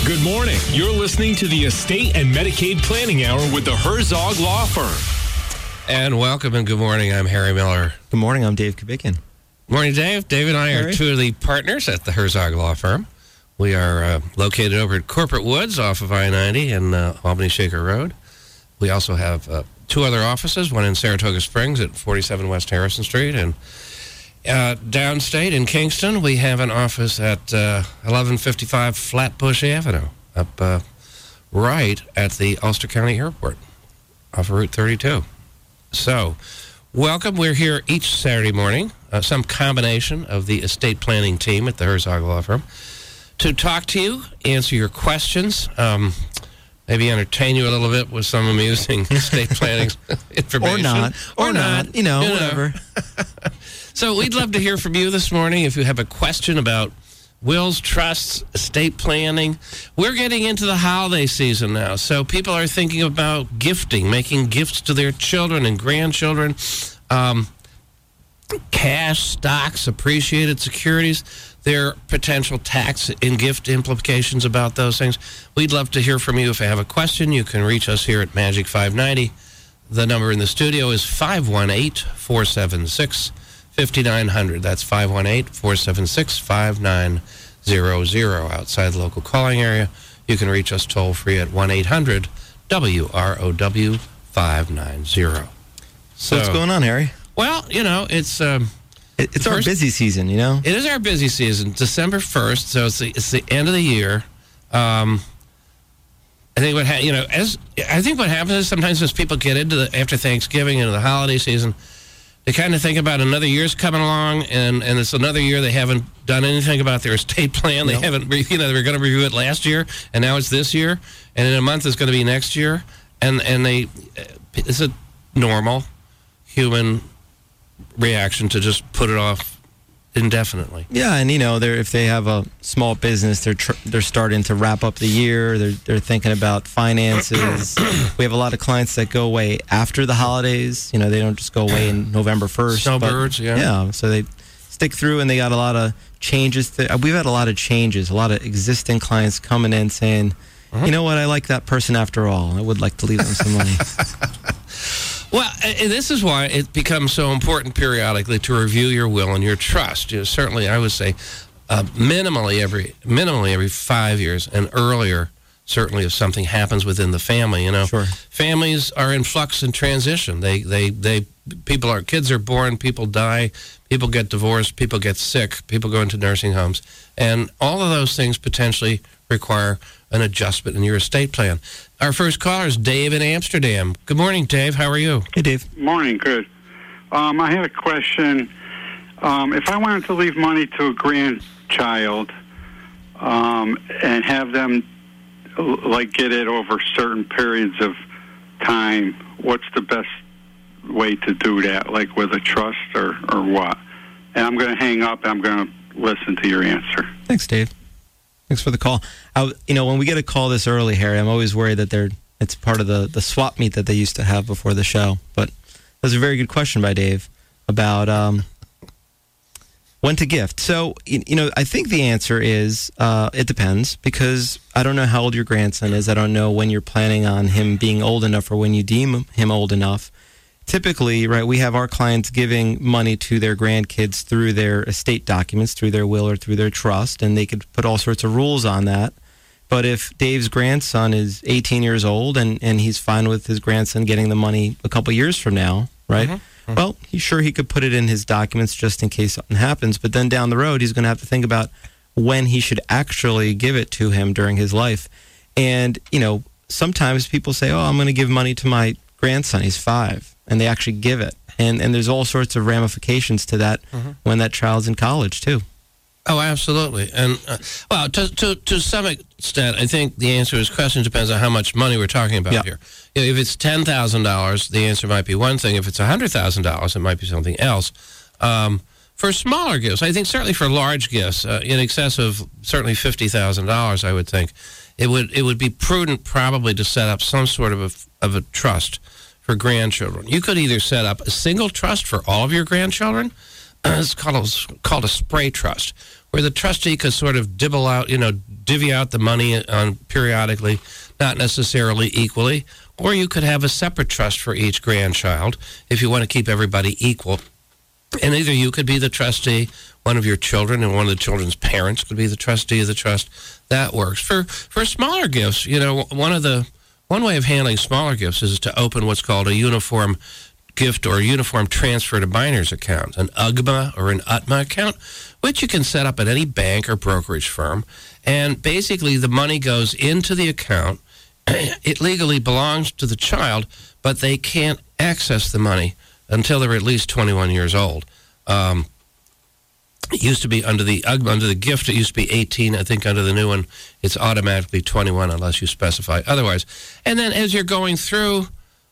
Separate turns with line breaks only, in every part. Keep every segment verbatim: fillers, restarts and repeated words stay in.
Good morning. You're listening to the Estate and Medicaid Planning Hour with the Herzog Law Firm.
And welcome and good morning. I'm Harry Miller.
Good morning. I'm Dave Kubickin.
Morning, Dave. Dave and I
Harry.
are two of the partners at the Herzog Law Firm. We are uh, located over at Corporate Woods off of I ninety and uh, Albany Shaker Road. We also have uh, two other offices, one in Saratoga Springs at forty-seven West Harrison Street, and uh, downstate in Kingston, we have an office at uh, eleven fifty-five Flatbush Avenue, up uh, right at the Ulster County Airport off of Route thirty-two. So, welcome. We're here each Saturday morning, uh, some combination of the estate planning team at the Herzog Law Firm, to talk to you, answer your questions, um, maybe entertain you a little bit with some amusing estate planning information.
Or not. Or,
or
not.
not.
You know,
you know.
whatever.
So we'd love to hear from you this morning if you have a question about wills, trusts, estate planning. We're getting into the holiday season now, so people are thinking about gifting, making gifts to their children and grandchildren, um, cash, stocks, appreciated securities, their potential tax and gift implications about those things. We'd love to hear from you. If you have a question, you can reach us here at Magic five ninety. The number in the studio is five one eight, four seven six, five nine zero zero. That's five one eight, four seven six, five nine zero zero. Outside the local calling area, you can reach us toll-free at one eight hundred W R O W five nine zero.
So what's going on, Harry?
Well, you know, it's... Um,
It, it's our
first,
busy season, you know?
It is our busy season, December first, so it's the, it's the end of the year. Um, I think what ha- you know, as I think what happens is sometimes as people get into the after Thanksgiving into the holiday season, they kind of think about another year's coming along, and, and it's another year they haven't done anything about their estate plan. They
Nope.
haven't, re- you know, they were going to review it last year, and now it's this year, and in a month it's going to be next year, and and they, it's a normal human reaction to just put it off indefinitely.
Yeah, and you know, they're if they have a small business, they're tr- they're starting to wrap up the year. They're they're thinking about finances. We have a lot of clients that go away after the holidays. You know, they don't just go away in November first.
Snowbirds, yeah.
Yeah, so they stick through, and they got a lot of changes. To, we've had a lot of changes. A lot of existing clients coming in saying, uh-huh. you know what, I like that person after all. I would like to leave them some money.
Well, and this is why it becomes so important periodically to review your will and your trust. You know, certainly, I would say uh, minimally every minimally every five years and earlier. Certainly, if something happens within the family, you know,
Sure.
families are in flux and transition. They, they, they, people are kids are born, people die, people get divorced, people get sick, people go into nursing homes, and all of those things potentially require an adjustment in your estate plan. Our first caller is Dave in Amsterdam. Good morning, Dave. How are you?
Hey, Dave.
Morning, good. Um, I had a question. Um, if I wanted to leave money to a grandchild um, and have them, like, get it over certain periods of time, what's the best way to do that, like with a trust or, or what? And I'm going to hang up and I'm going to listen to your answer.
Thanks, Dave. Thanks for the call. I, you know, when we get a call this early, Harry, I'm always worried that they're it's part of the, the swap meet that they used to have before the show. But that was a very good question by Dave about um, when to gift. So, you, you know, I think the answer is uh, it depends, because I don't know how old your grandson is. I don't know when you're planning on him being old enough or when you deem him old enough. Typically, right, we have our clients giving money to their grandkids through their estate documents, through their will or through their trust, and they could put all sorts of rules on that. But if Dave's grandson is eighteen years old and, and he's fine with his grandson getting the money a couple years from now, right,
Mm-hmm. Mm-hmm.
well, he's sure he could put it in his documents just in case something happens. But then down the road, he's going to have to think about when he should actually give it to him during his life. And, you know, sometimes people say, oh, I'm going to give money to my grandson. He's five. And they actually give it. And and there's all sorts of ramifications to that mm-hmm. when that child's in college, too.
Oh, absolutely. And, uh, well, to, to to some extent, I think the answer to this question depends on how much money we're talking about
yep.
here. You know, if it's ten thousand dollars, the answer might be one thing. If it's one hundred thousand dollars, it might be something else. Um, for smaller gifts, I think certainly for large gifts, uh, in excess of certainly fifty thousand dollars, I would think, it would it would be prudent probably to set up some sort of a, of a trust for grandchildren. You could either set up a single trust for all of your grandchildren. It's called a, called a spray trust, where the trustee could sort of dibble out, you know, divvy out the money on periodically, not necessarily equally. Or you could have a separate trust for each grandchild if you want to keep everybody equal. And either you could be the trustee, one of your children, and one of the children's parents could be the trustee of the trust. That works. For for smaller gifts, you know, one of the one way of handling smaller gifts is to open what's called a uniform gift or uniform transfer to minors account, an U G M A or an U T M A account, which you can set up at any bank or brokerage firm. And basically the money goes into the account. It legally belongs to the child, but they can't access the money until they're at least twenty-one years old. Um, it used to be under the U G M A, under the gift, it used to be eighteen. I think under the new one, it's automatically twenty-one unless you specify otherwise. And then as you're going through,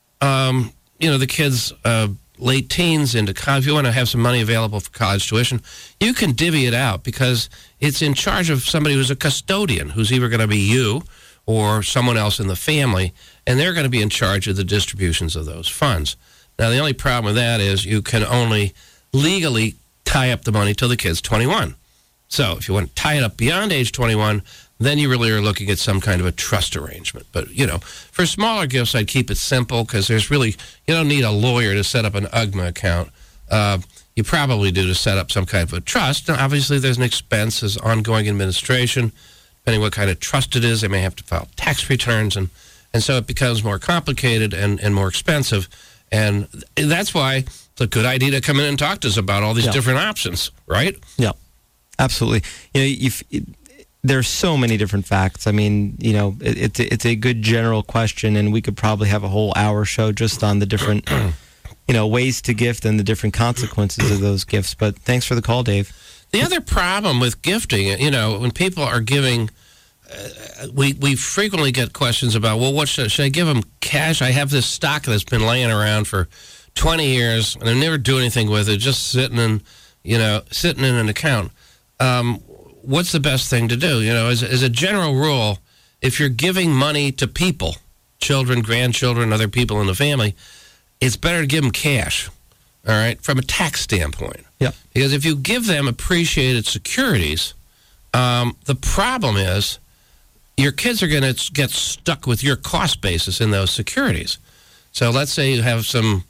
um, you know, the kids' uh, late teens into college, if you want to have some money available for college tuition, you can divvy it out because it's in charge of somebody who's a custodian, who's either going to be you or someone else in the family, and they're going to be in charge of the distributions of those funds. Now, the only problem with that is you can only legally tie up the money till the kid's twenty-one. So if you want to tie it up beyond age twenty-one, then you really are looking at some kind of a trust arrangement. But, you know, for smaller gifts, I'd keep it simple because there's really, you don't need a lawyer to set up an U G M A account. Uh, you probably do to set up some kind of a trust. Now, obviously, there's an expense, there's ongoing administration. Depending what kind of trust it is, they may have to file tax returns, and, and so it becomes more complicated and, and more expensive. And that's why it's a good idea to come in and talk to us about all these
yeah.
different options, right?
Yeah, absolutely. You know, you've, it, there's so many different facts. I mean, you know, it, it's it's a good general question, and we could probably have a whole hour show just on the different, you know, ways to gift and the different consequences of those gifts. But thanks for the call, Dave.
The other problem with gifting, you know, when people are giving, uh, we we frequently get questions about, well, what should, should I give them cash? I have this stock that's been laying around for twenty years, and I never do anything with it, just sitting in, you know, sitting in an account. Um, what's the best thing to do? You know, as, as a general rule, if you're giving money to people, children, grandchildren, other people in the family, it's better to give them cash. All right, from a tax standpoint.
Yeah.
Because if you give them appreciated securities, um, the problem is your kids are going to get stuck with your cost basis in those securities. So let's say you have some,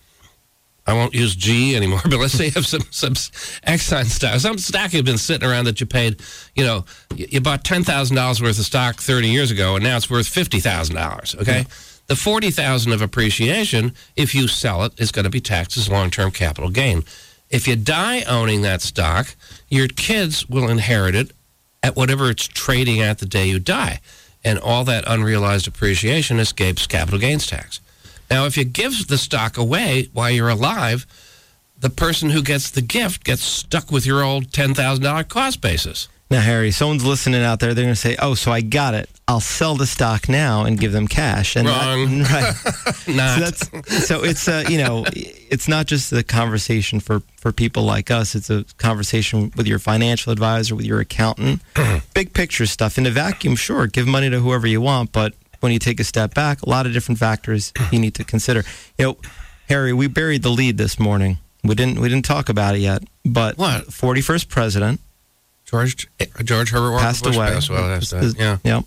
I won't use G anymore, but let's say you have some, some Exxon stock, some stock you've been sitting around that you paid, you know, you, you bought ten thousand dollars worth of stock thirty years ago, and now it's worth fifty thousand dollars, okay? Yeah. The forty thousand dollars of appreciation, if you sell it, is going to be taxed as long-term capital gain. If you die owning that stock, your kids will inherit it at whatever it's trading at the day you die. And all that unrealized appreciation escapes capital gains tax. Now, if you give the stock away while you're alive, the person who gets the gift gets stuck with your old ten thousand dollars cost basis.
Now, Harry, someone's listening out there. They're going to say, oh, so I got it. I'll sell the stock now and give them cash. And
Wrong.
That, right.
Not.
So, that's, so it's, uh, you know, it's not just a conversation for, for people like us. It's a conversation with your financial advisor, with your accountant. Big picture stuff. In a vacuum, sure, give money to whoever you want. But when you take a step back, a lot of different factors you need to consider. You know, Harry, we buried the lead this morning. We didn't, we didn't talk about it yet. But
what?
forty-first president.
George George Herbert Walker
passed
Bush
away.
Passed away. That's that. Yeah.
Yeah.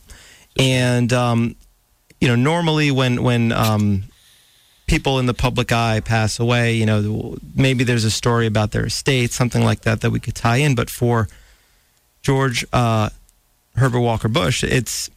And um, you know, normally when when um, people in the public eye pass away, you know, maybe there's a story about their estate, something like that, that we could tie in. But for George uh, Herbert Walker Bush, it's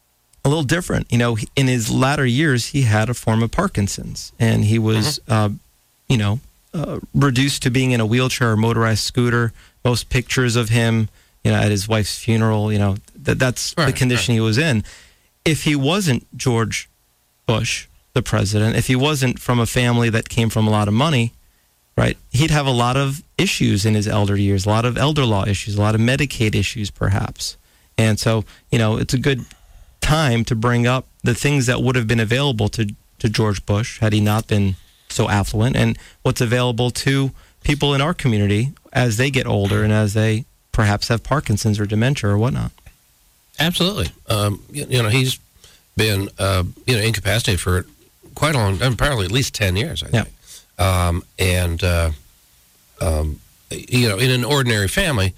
a little different. You know, in his latter years, he had a form of Parkinson's, and he was, mm-hmm. uh, you know, uh, reduced to being in a wheelchair or motorized scooter. Most pictures of him, you know, at his wife's funeral, you know, that that's right, the condition right. he was in. If he wasn't George Bush, the president, if he wasn't from a family that came from a lot of money, right, he'd have a lot of issues in his elder years, a lot of elder law issues, a lot of Medicaid issues, perhaps. And so, you know, it's a good time to bring up the things that would have been available to, to George Bush had he not been so affluent, and what's available to people in our community as they get older and as they perhaps have Parkinson's or dementia or whatnot.
Absolutely. Um, you, you know, he's been, uh, you know, incapacitated for quite a long time, apparently at least ten years, I
yeah.
think. Um, and, uh, um, you know, in an ordinary family,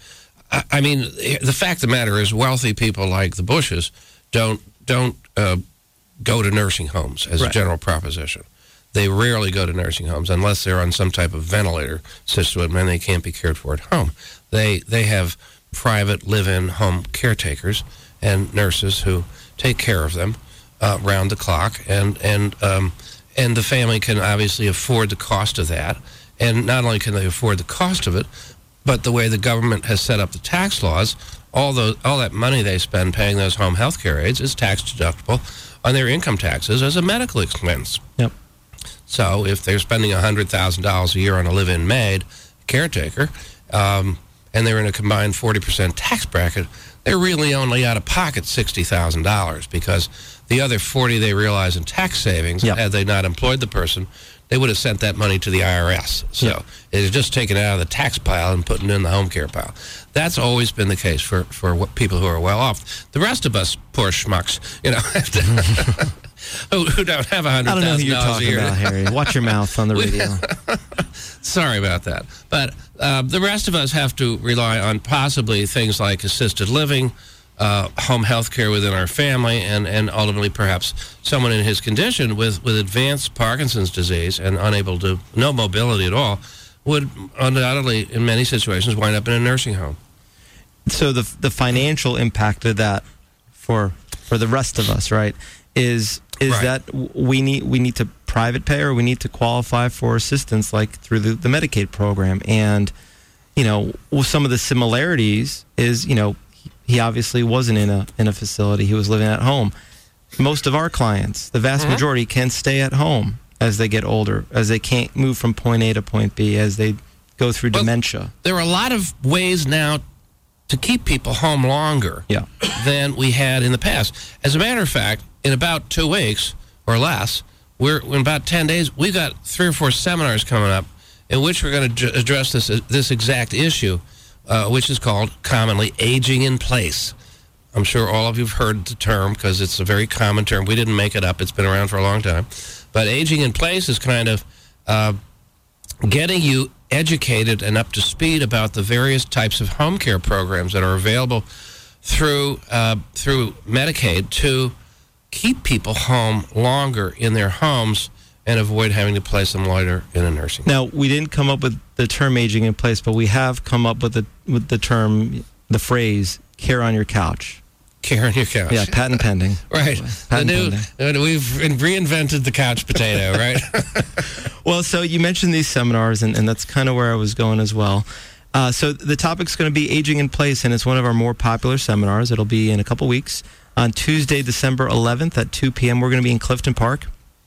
I, I mean, the fact of the matter is, wealthy people like the Bushes don't don't uh, go to nursing homes as
Right.
a general proposition. They rarely go to nursing homes unless they're on some type of ventilator system and they can't be cared for at home. They they have private live-in home caretakers and nurses who take care of them uh, round the clock, and and um, and the family can obviously afford the cost of that. And not only can they afford the cost of it, but the way the government has set up the tax laws, all those all that money they spend paying those home health care aides is tax deductible on their income taxes as a medical expense.
Yep.
So if they're spending one hundred thousand dollars a year on a live-in maid caretaker, um, and they're in a combined forty percent tax bracket, they're really only out of pocket sixty thousand dollars, because the other forty they realize in tax savings,
Yep.
had they not employed the person, they would have sent that money to the I R S. So
Yep.
it is just taken out of the tax pile and put it in the home care pile. That's always been the case for, for what, people who are well off. The rest of us poor schmucks, you know, have to, who, who don't have one
I
hundred
don't know who
thousand
you're
dollars a
talking
year.
about, Harry. Watch your mouth on the radio.
Sorry about that. But uh, the rest of us have to rely on possibly things like assisted living, uh, home health care within our family, and, and ultimately perhaps someone in his condition with, with advanced Parkinson's disease and unable to, no mobility at all, would undoubtedly, in many situations, wind up in a nursing home.
So the the financial impact of that for for the rest of us, right, is is
Right.
that we need we need to private pay, or we need to qualify for assistance like through the, the Medicaid program. And you know, well, some of the similarities is, you know, he, he obviously wasn't in a in a facility; he was living at home. Most of our clients, the vast
Mhm.
majority, can stay at home as they get older, as they can't move from point A to point B, as they go through
Well,
dementia.
There are a lot of ways now to keep people home longer
Yeah.
than we had in the past. As a matter of fact, in about two weeks or less, we're in about ten days, we've got three or four seminars coming up in which we're going to address this this exact issue, uh, which is called commonly aging in place. I'm sure all of you have heard the term because it's a very common term. We didn't make it up. It's been around for a long time. But aging in place is kind of uh, getting you educated and up to speed about the various types of home care programs that are available through uh, through Medicaid to keep people home longer in their homes and avoid having to place them later in a nursing home.
Now, we didn't come up with the term aging in place, but we have come up with the with the term, the phrase, care on your couch.
Care on your couch.
Yeah, patent pending.
Right. The
Patent
new,
pending.
uh, we've reinvented the couch potato, right?
Well, so you mentioned these seminars, and, and that's kind of where I was going as well. Uh, so the topic's going to be aging in place, and it's one of our more popular seminars. It'll be in a couple weeks. On Tuesday, December eleventh at two p.m., we're going to be in Clifton Park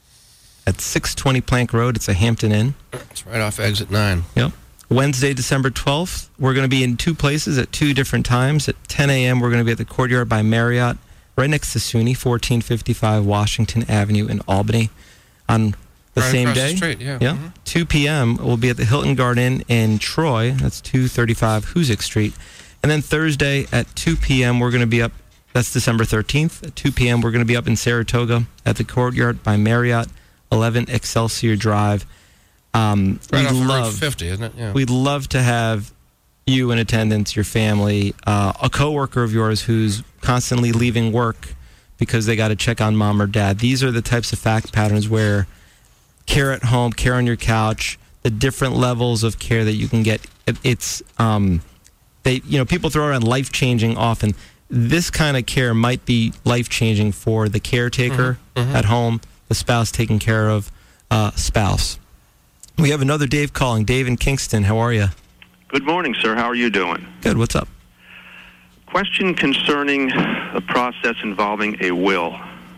at six twenty Plank Road. It's a Hampton Inn.
It's right off exit nine.
Yep. Wednesday, December twelfth, we're going to be in two places at two different times. At ten a.m., we're going to be at the Courtyard by Marriott, right next to SUNY, fourteen fifty-five Washington Avenue in Albany. On the
Right
same
across
day,
the street, yeah.
yeah,
Mhm.
two p.m., we'll be at the Hilton Garden in Troy. That's two thirty-five Hoosick Street. And then Thursday at two p.m., we're going to be up, that's December thirteenth. At two p.m., we're going to be up in Saratoga at the Courtyard by Marriott, eleven Excelsior Drive. Um,
Right
we'd
off of
love,
Route fifty, isn't it? Yeah.
We'd love to have you in attendance, your family, uh, a coworker of yours who's constantly leaving work because they got to check on mom or dad. These are the types of fact patterns where care at home, care on your couch, the different levels of care that you can get. It, it's um, they, you know, people throw around life changing often. This kind of care might be life changing for the caretaker
Mhm, mhm.
at home, the spouse taking care of uh, spouse. We have another Dave calling. Dave in Kingston, how are you?
Good morning, sir. How are you doing?
Good, what's up?
Question concerning a process involving a will.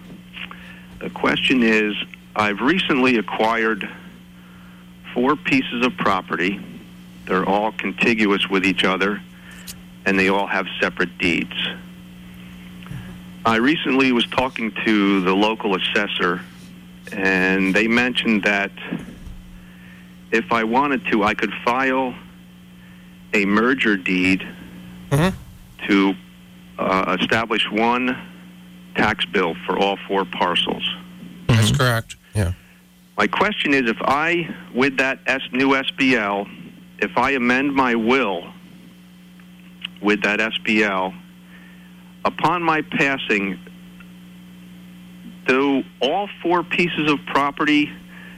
The question is, I've recently acquired four pieces of property. They're all contiguous with each other, and they all have separate deeds. I recently was talking to the local assessor, and they mentioned that if I wanted to, I could file a merger deed
Mhm.
to uh, establish one tax bill for all four parcels.
That's correct. Yeah.
My question is, if I, with that S, new S B L, if I amend my will with that S B L. Upon my passing, do all four pieces of property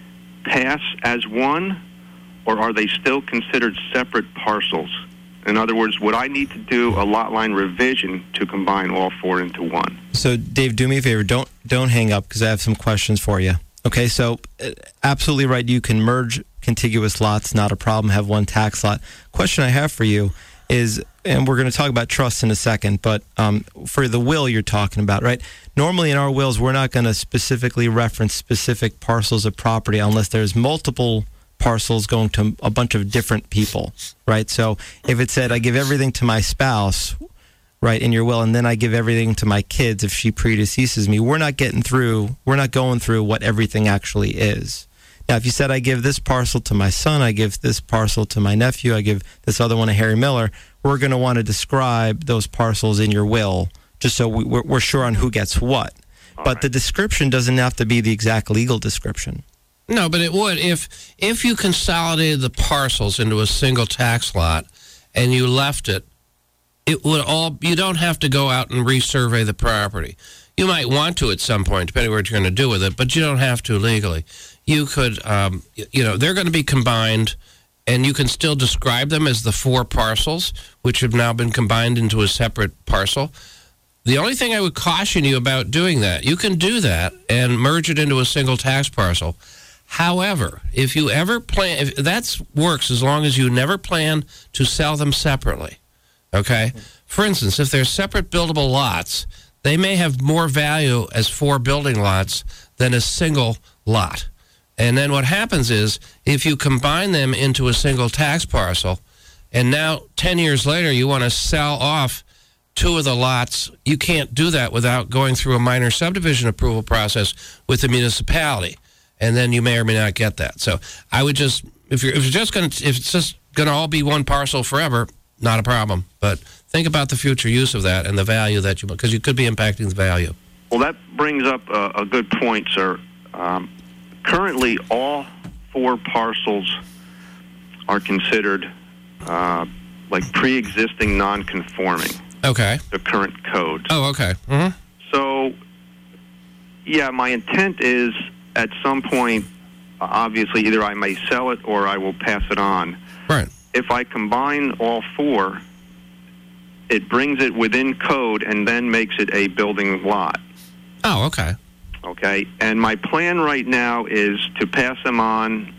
pass as one, or are they still considered separate parcels? In other words, would I need to do a lot line revision to combine all four into one?
So, Dave, do me a favor. Don't don't hang up because I have some questions for you. Okay, so uh, absolutely right. You can merge contiguous lots, not a problem. Have one tax lot. Question I have for you is, and we're going to talk about trust in a second, but um, for the will you're talking about, right? Normally in our wills, we're not going to specifically reference specific parcels of property unless there's multiple parcels going to a bunch of different people, right? So if it said, I give everything to my spouse, right, in your will, and then I give everything to my kids if she predeceases me, we're not getting through, we're not going through what everything actually is. Now, if you said, I give this parcel to my son, I give this parcel to my nephew, I give this other one to Harry Miller, we're going to want to describe those parcels in your will just so we, we're, we're sure on who gets what.
All
but
right.
the description doesn't have to be the exact legal description.
No, but it would if if you consolidated the parcels into a single tax lot and you left it, it would all, you don't have to go out and resurvey the property. You might want to at some point, depending on what you're going to do with it, but you don't have to legally. You could, um, you know, they're going to be combined, and you can still describe them as the four parcels, which have now been combined into a separate parcel. The only thing I would caution you about doing that, you can do that and merge it into a single tax parcel. However, if you ever plan, if that works as long as you never plan to sell them separately, okay? For instance, if they're separate buildable lots, they may have more value as four building lots than a single lot. And then what happens is, if you combine them into a single tax parcel, and now ten years later you want to sell off two of the lots, you can't do that without going through a minor subdivision approval process with the municipality. And then you may or may not get that. So I would just, if you're, if you're just going to, if it's just going to all be one parcel forever, not a problem. But think about the future use of that and the value that you, because you could be impacting the value.
Well, that brings up a, a good point, sir. Um, currently, all four parcels are considered uh, like pre-existing non-conforming.
Okay.
The current code.
Oh, okay. Mm-hmm.
So, yeah, my intent is at some point, obviously, either I may sell it or I will pass it on.
Right.
If I combine all four, it brings it within code and then makes it a building lot.
Oh, okay.
Okay, and my plan right now is to pass them on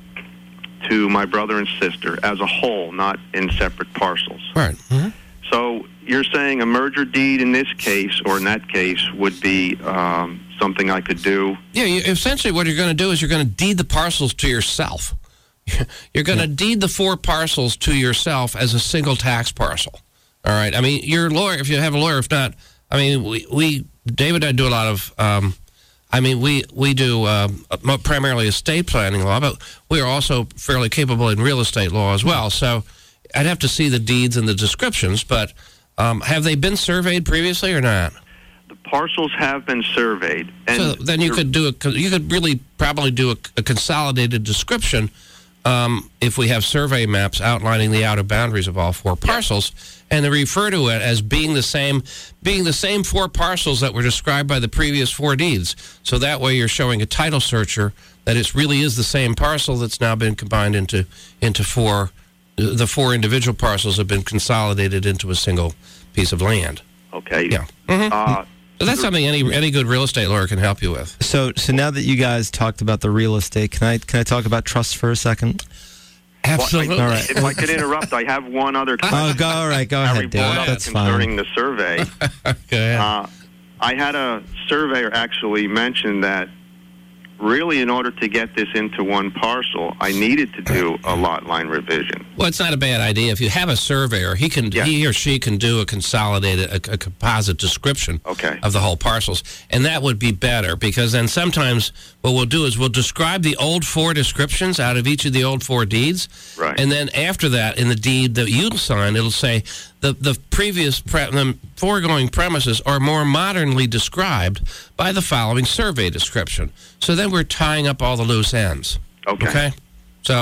to my brother and sister as a whole, not in separate parcels.
Right. Mm-hmm.
So you're saying a merger deed in this case, or in that case, would be um, something I could do?
Yeah, you, essentially what you're going to do is you're going to deed the parcels to yourself. You're going to yeah. deed the four parcels to yourself as a single tax parcel. All right? I mean, your lawyer, if you have a lawyer, if not, I mean, we, we David and I do a lot of, um, I mean, we, we do uh, primarily estate planning law, but we are also fairly capable in real estate law as well. So I'd have to see the deeds and the descriptions, but um, have they been surveyed previously or not?
The parcels have been surveyed. And
so then you could do a, you could really probably do a, a consolidated description um, if we have survey maps outlining the outer boundaries of all four parcels, and they refer to it as being the same, being the same four parcels that were described by the previous four deeds. So that way you're showing a title searcher that it really is the same parcel that's now been combined into into four. The four individual parcels have been consolidated into a single piece of land.
Okay.
Yeah. Mm-hmm.
Uh,
so that's something any any good real estate lawyer can help you with.
So, so now that you guys talked about the real estate, can I can I talk about trust for a second?
Absolutely.
Well, I,
all right.
If I could interrupt, I have one other question.
Oh, go all right. Go ahead, Dave. That's
concerning
fine.
the survey.
Okay.
Uh, I had a surveyor actually mention that really, in order to get this into one parcel, I needed to do a lot line revision.
Well, it's not a bad idea. If you have a surveyor, he can
Yeah.
he or she can do a consolidated, a, a composite description
Okay.
of the whole parcels, and that would be better because then sometimes what we'll do is we'll describe the old four descriptions out of each of the old four deeds,
Right.
and then after that, in the deed that you'll sign, it'll say the the previous pre- the foregoing premises are more modernly described by the following survey description. So then we're tying up all the loose ends.
Okay.
Okay? So
Right.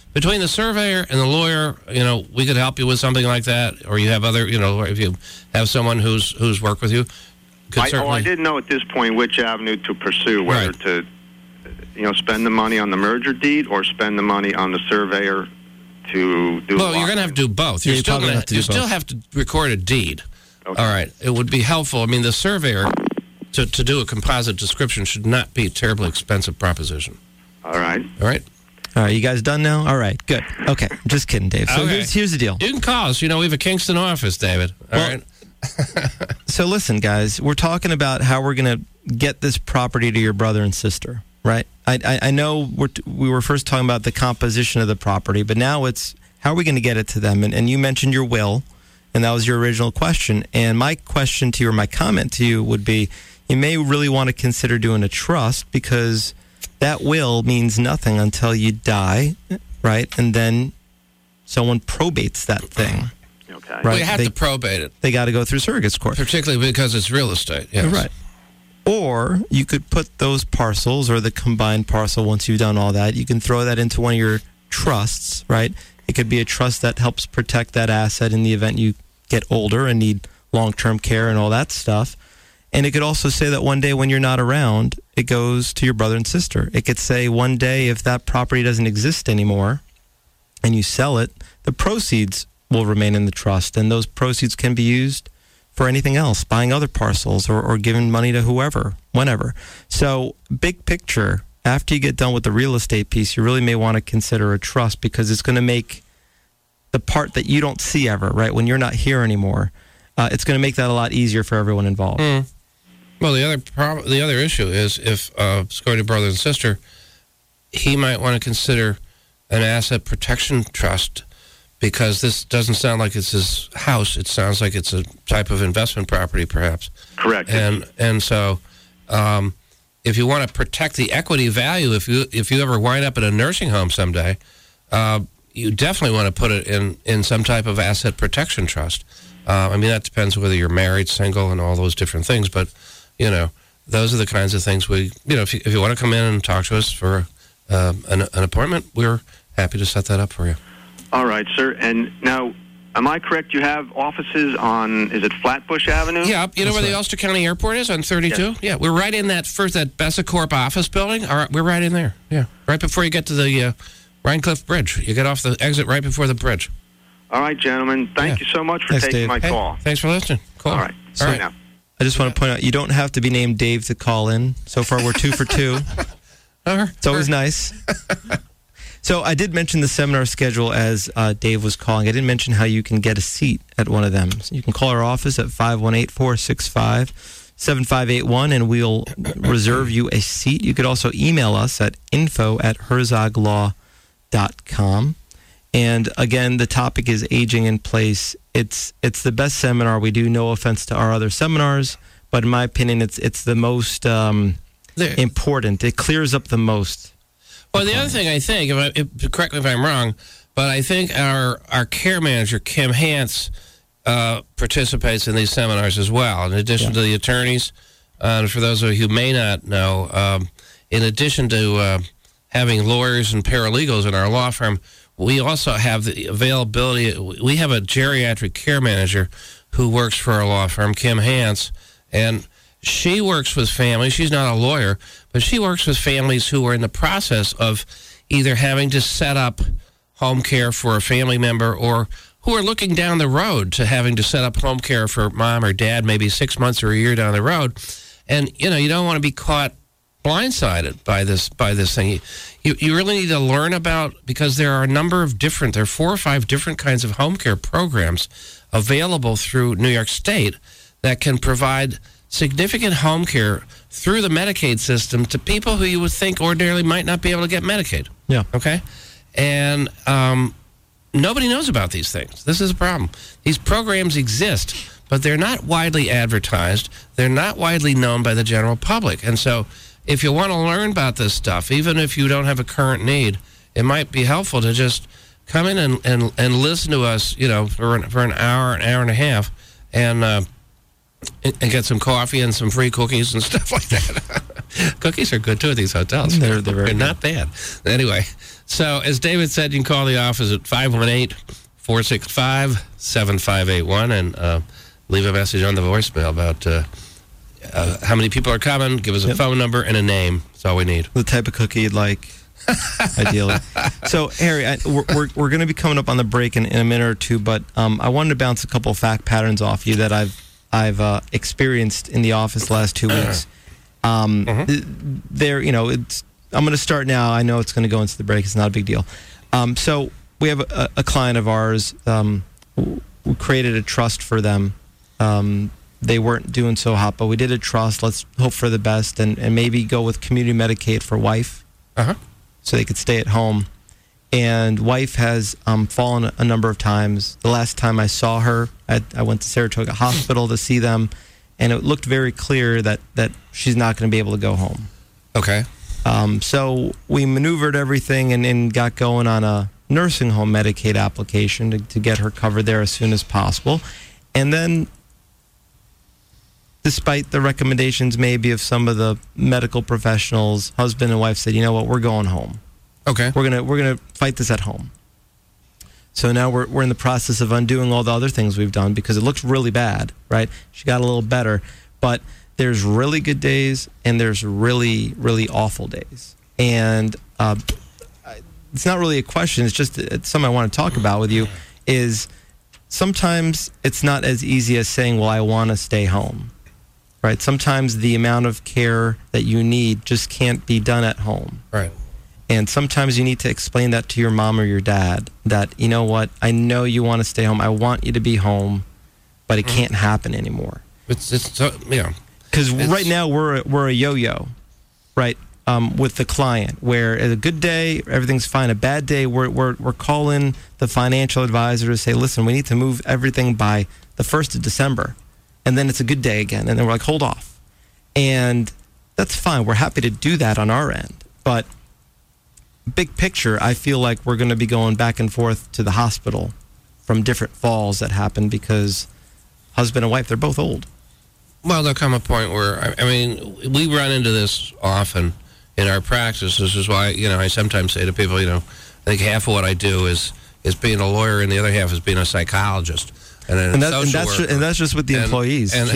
between the surveyor and the lawyer, you know, we could help you with something like that, or you have other, you know, if you have someone who's who's worked with you. Could
I, oh,
certainly...
I didn't know at this point which avenue to pursue, whether
Right.
to, you know, spend the money on the merger deed or spend the money on the surveyor to do.
Well, you're going to have to do both. You're
Yeah, you
still
probably
gonna,
have to do
you still
both.
have to record a deed.
Okay.
All right. It would be helpful. I mean, the surveyor to to do a composite description should not be a terribly expensive proposition.
All right.
All right.
All right, you guys done now? All right, good. Okay, just kidding, Dave. So
Okay.
here's, here's the deal.
You can call us. You know, we have a Kingston office, David. All
Well,
right.
So listen, guys, we're talking about how we're going to get this property to your brother and sister, right? I, I, I know we're t- we were first talking about the composition of the property, but now it's how are we going to get it to them? And, and you mentioned your will, and that was your original question. And my question to you, or my comment to you, would be you may really want to consider doing a trust, because that will means nothing until you die, right? And then someone probates that thing.
Okay.
Right.
We have
They-
to probate it,
They got to go through surrogate's court.
particularly because it's real estate. Yes.
Right. Or you could put those parcels, or the combined parcel, once you've done all that, you can throw that into one of your trusts, right? It could be a trust that helps protect that asset in the event you get older and need long-term care and all that stuff. And it could also say that one day when you're not around, it goes to your brother and sister. It could say one day if that property doesn't exist anymore and you sell it, the proceeds will remain in the trust, and those proceeds can be used for anything else, buying other parcels or, or giving money to whoever, whenever. So big picture, after you get done with the real estate piece, you really may want to consider a trust, because it's going to make the part that you don't see ever, right, when you're not here anymore, uh, it's going to make that a lot easier for everyone involved.
Mm. Well, the other prob- the other issue is if uh, it's going to brother and sister, he might want to consider an asset protection trust, because this doesn't sound like it's his house. It sounds like it's a type of investment property, perhaps.
Correct.
And and so, um, if you want to protect the equity value, if you if you ever wind up in a nursing home someday, uh, you definitely want to put it in, in some type of asset protection trust. Uh, I mean, that depends whether you're married, single, and all those different things. But, you know, those are the kinds of things we, you know, if you, if you want to come in and talk to us for uh, an, an appointment, we're happy to set that up for you.
All right, sir. And now, am I correct? You have offices on, is it Flatbush Avenue?
Yeah, you know
That's
where the
right.
Ulster County Airport is on thirty-two? Yeah, we're right in that first, that Bessacorp office building. All right, we're right in there. Yeah, right before you get to the uh, Rhinecliff Bridge. You get off the exit right before the bridge.
All right, gentlemen. Thank
Yeah.
you so much for
Thanks,
taking
Dave.
my
Hey,
call.
thanks for listening. Cool.
All right.
All
Bye
right.
now.
I just want to point out, you don't have to be named Dave to call in. So far, we're two for two.
All right.
It's always nice. So I did mention the seminar schedule as uh, Dave was calling. I didn't mention how you can get a seat at one of them. So you can call our office at five one eight, four six five, seven five eight one, and we'll reserve you a seat. You could also email us at info at herzog law dot com. And again, the topic is aging in place. It's it's the best seminar we do. No offense to our other seminars, but in my opinion, it's it's the most um,
There.
important. It clears up the most.
Well, the other thing I think, if I, if, correct me if I'm wrong, but I think our our care manager, Kim Hance, uh, participates in these seminars as well, in addition
Yeah.
to the attorneys. Uh, and for those of you who may not know, um, in addition to uh, having lawyers and paralegals in our law firm, we also have the availability. We have a geriatric care manager who works for our law firm, Kim Hance, and she works with families. She's not a lawyer, but she works with families who are in the process of either having to set up home care for a family member, or who are looking down the road to having to set up home care for mom or dad, maybe six months or a year down the road. And, you know, you don't want to be caught blindsided by this by this thing. You, you really need to learn about, because there are a number of different, there are four or five different kinds of home care programs available through New York State that can provide significant home care through the Medicaid system to people who you would think ordinarily might not be able to get Medicaid.
Yeah.
Okay? And um, nobody knows about these things. This is a problem. These programs exist, but they're not widely advertised. They're not widely known by the general public. And so if you want to learn about this stuff, even if you don't have a current need, it might be helpful to just come in and, and, and listen to us, you know, for an, for an hour, an hour and a half, and uh, and get some coffee and some free cookies and stuff like that. Cookies are good, too, at these hotels.
They're, they're, very
not bad. Anyway, so as David said, you can call the office at five one eight, four six five, seven five eight one and uh, leave a message on the voicemail about uh, uh, how many people are coming. Give us a yep. phone number and a name. That's all we need.
The type of cookie you'd like, ideally. So, Harry, I, we're, we're, we're going to be coming up on the break in, in a minute or two, but um, I wanted to bounce a couple of fact patterns off you that I've I've uh, experienced in the office the last two weeks. Um, mm-hmm. There, you know, it's. I'm going to start now. I know it's going to go into the break. It's not a big deal. Um, so we have a, a client of ours. Um, we created a trust for them. Um, they weren't doing so hot, but we did a trust. Let's hope for the best and, and maybe go with community Medicaid for wife,
uh-huh.
so they could stay at home. And wife has um, fallen a number of times. The last time I saw her, I, I went to Saratoga Hospital to see them, and it looked very clear that, that she's not going to be able to go home.
Okay.
Um, so we maneuvered everything and, and got going on a nursing home Medicaid application to, to get her covered there as soon as possible. And then, despite the recommendations maybe of some of the medical professionals, husband and wife said, you know what, we're going home.
Okay.
We're gonna we're gonna fight this at home. So now we're we're in the process of undoing all the other things we've done because it looks really bad, right? She got a little better, but there's really good days and there's really really awful days, and uh, it's not really a question. It's just it's something I want to talk about with you. Is sometimes it's not as easy as saying, "Well, I want to stay home," right? Sometimes the amount of care that you need just can't be done at home,
right?
And sometimes you need to explain that to your mom or your dad that, you know what, I know you want to stay home. I want you to be home, but it mm. can't happen anymore.
It's, it's so, yeah.
Because right now we're, we're a yo-yo, right, um, with the client, where a good day, everything's fine. A bad day, we're, we're, we're calling the financial advisor to say, listen, we need to move everything by the first of December. And then it's a good day again. And then we're like, hold off. And that's fine. We're happy to do that on our end. But big picture, I feel like we're going to be going back and forth to the hospital from different falls that happen because husband and wife, they're both old.
Well, there'll come a point where, I, I mean, we run into this often in our practice. This is why, you know, I sometimes say to people, you know, I think half of what I do is, is being a lawyer and the other half is being a psychologist. And, then
and,
a
that, and, that's, just, and that's just with the
and,
employees.
And,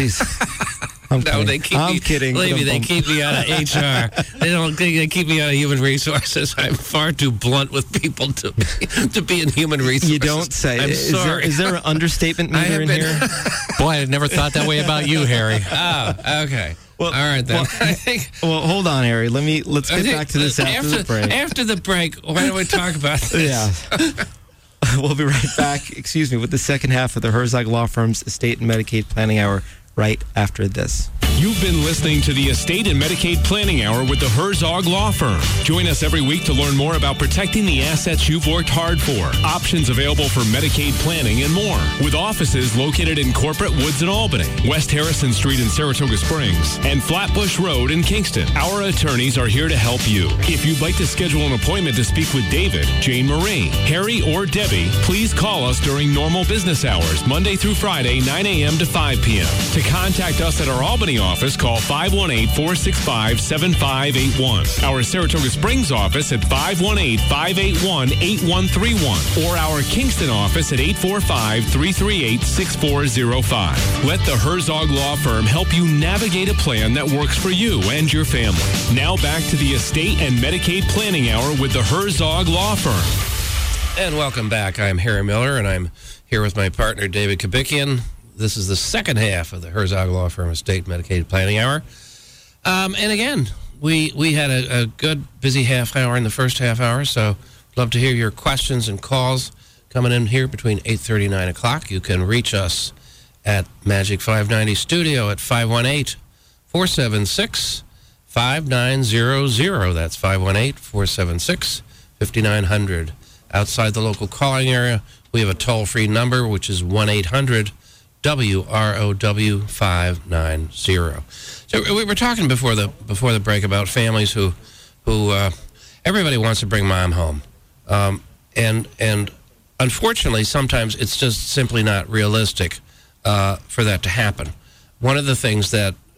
I'm
no,
kidding.
they keep
I'm
me,
kidding.
Believe me, they keep me out of H R. They don't. They keep me out of human resources. I'm far too blunt with people to be, to be in human resources.
You don't say.
I'm
is
sorry.
There, is there an understatement meter in
been,
here?
Boy, I had never thought that way about you, Harry.
Oh, okay.
Well,
all right then.
Well,
I think,
well, hold on, Harry. Let me. Let's get
think,
back to this after,
after
the break.
After the break, why don't we talk about this?
Yeah. We'll be right back. Excuse me, with the second half of the Herzog Law Firm's Estate and Medicaid Planning Hour. Right after this.
You've been listening to the Estate and Medicaid Planning Hour with the Herzog Law Firm. Join us every week to learn more about protecting the assets you've worked hard for, options available for Medicaid planning, and more. With offices located in Corporate Woods in Albany, West Harrison Street in Saratoga Springs, and Flatbush Road in Kingston, our attorneys are here to help you. If you'd like to schedule an appointment to speak with David, Jane Marie, Harry, or Debbie, please call us during normal business hours, Monday through Friday, nine a.m. to five p.m. To contact us at our Albany office, call five one eight, four six five, seven five eight one. Our Saratoga Springs office at five one eight, five eight one, eight one three one. Or our Kingston office at eight four five, three three eight, six four zero five. Let the Herzog Law Firm help you navigate a plan that works for you and your family. Now back to the Estate and Medicaid Planning Hour with the Herzog Law Firm.
And welcome back. I'm Harry Miller, and I'm here with my partner, David Kabikian. This is the second half of the Herzog Law Firm Estate Medicaid Planning Hour. Um, and again, we we had a, a good, busy half hour in the first half hour, so love to hear your questions and calls coming in here between eight thirty and nine o'clock. You can reach us at Magic five ninety Studio at five one eight, four seven six, five nine zero zero. That's five one eight, four seven six, five nine zero zero. Outside the local calling area, we have a toll-free number, which is one eight hundred W R O W five nine zero. So we were talking before the before the break about families who, who uh, everybody wants to bring mom home, um, and and unfortunately sometimes it's just simply not realistic uh, for that to happen. One of the things that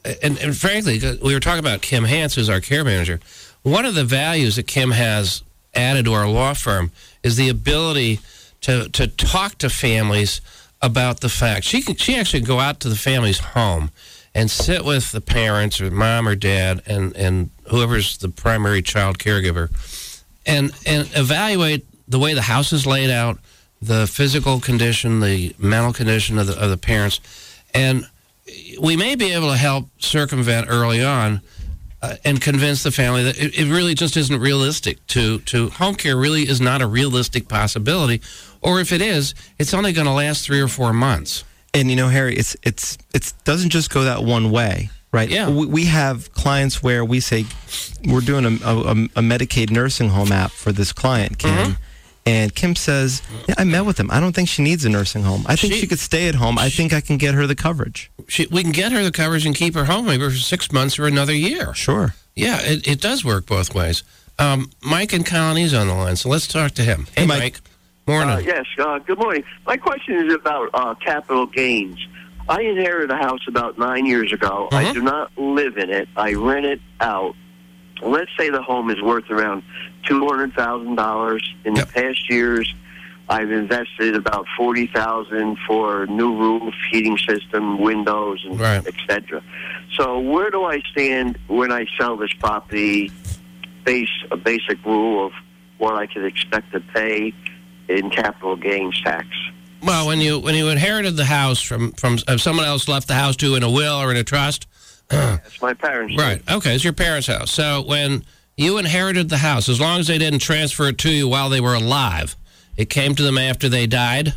and, and frankly, we were talking about Kim Hance, who's our care manager. One of the values that Kim has added to our law firm is the ability to to talk to families about the facts. She can, she actually go out to the family's home and sit with the parents or mom or dad and, and whoever's the primary child caregiver and and evaluate the way the house is laid out, the physical condition, the mental condition of the, of the parents. And we may be able to help circumvent early on uh, and convince the family that it, it really just isn't realistic. To, to home care really is not a realistic possibility. Or if it is, it's only going to last three or four months.
And, you know, Harry, it's it's it doesn't just go that one way, right?
Yeah.
We, we have clients where we say, we're doing a, a, a Medicaid nursing home app for this client, Kim. Mm-hmm. And Kim says, yeah, I met with him. I don't think she needs a nursing home. I think she, she could stay at home. I think I can get her the coverage.
She, we can get her the coverage and keep her home maybe for six months or another year.
Sure.
Yeah, it, it does work both ways. Um, Mike in Colony's on the line, so let's talk to him. Hey, hey Mike. Mike. Morning.
Uh, yes, uh, good morning. My question is about uh, capital gains. I inherited a house about nine years ago.
Uh-huh.
I do not live in it. I rent it out. Let's say the home is worth around two hundred thousand dollars. In yep. the past years, I've invested about forty thousand dollars for new roof, heating system, windows, and
right.
et cetera. So where do I stand when I sell this property? Base a basic rule of what I could expect to pay in capital gains tax.
Well, when you when you inherited the house from from if someone else left the house to you in a will or in a trust.
That's my parents.
Right. Okay, it's your parents' house. So when you inherited the house, as long as they didn't transfer it to you while they were alive, it came to them after they died?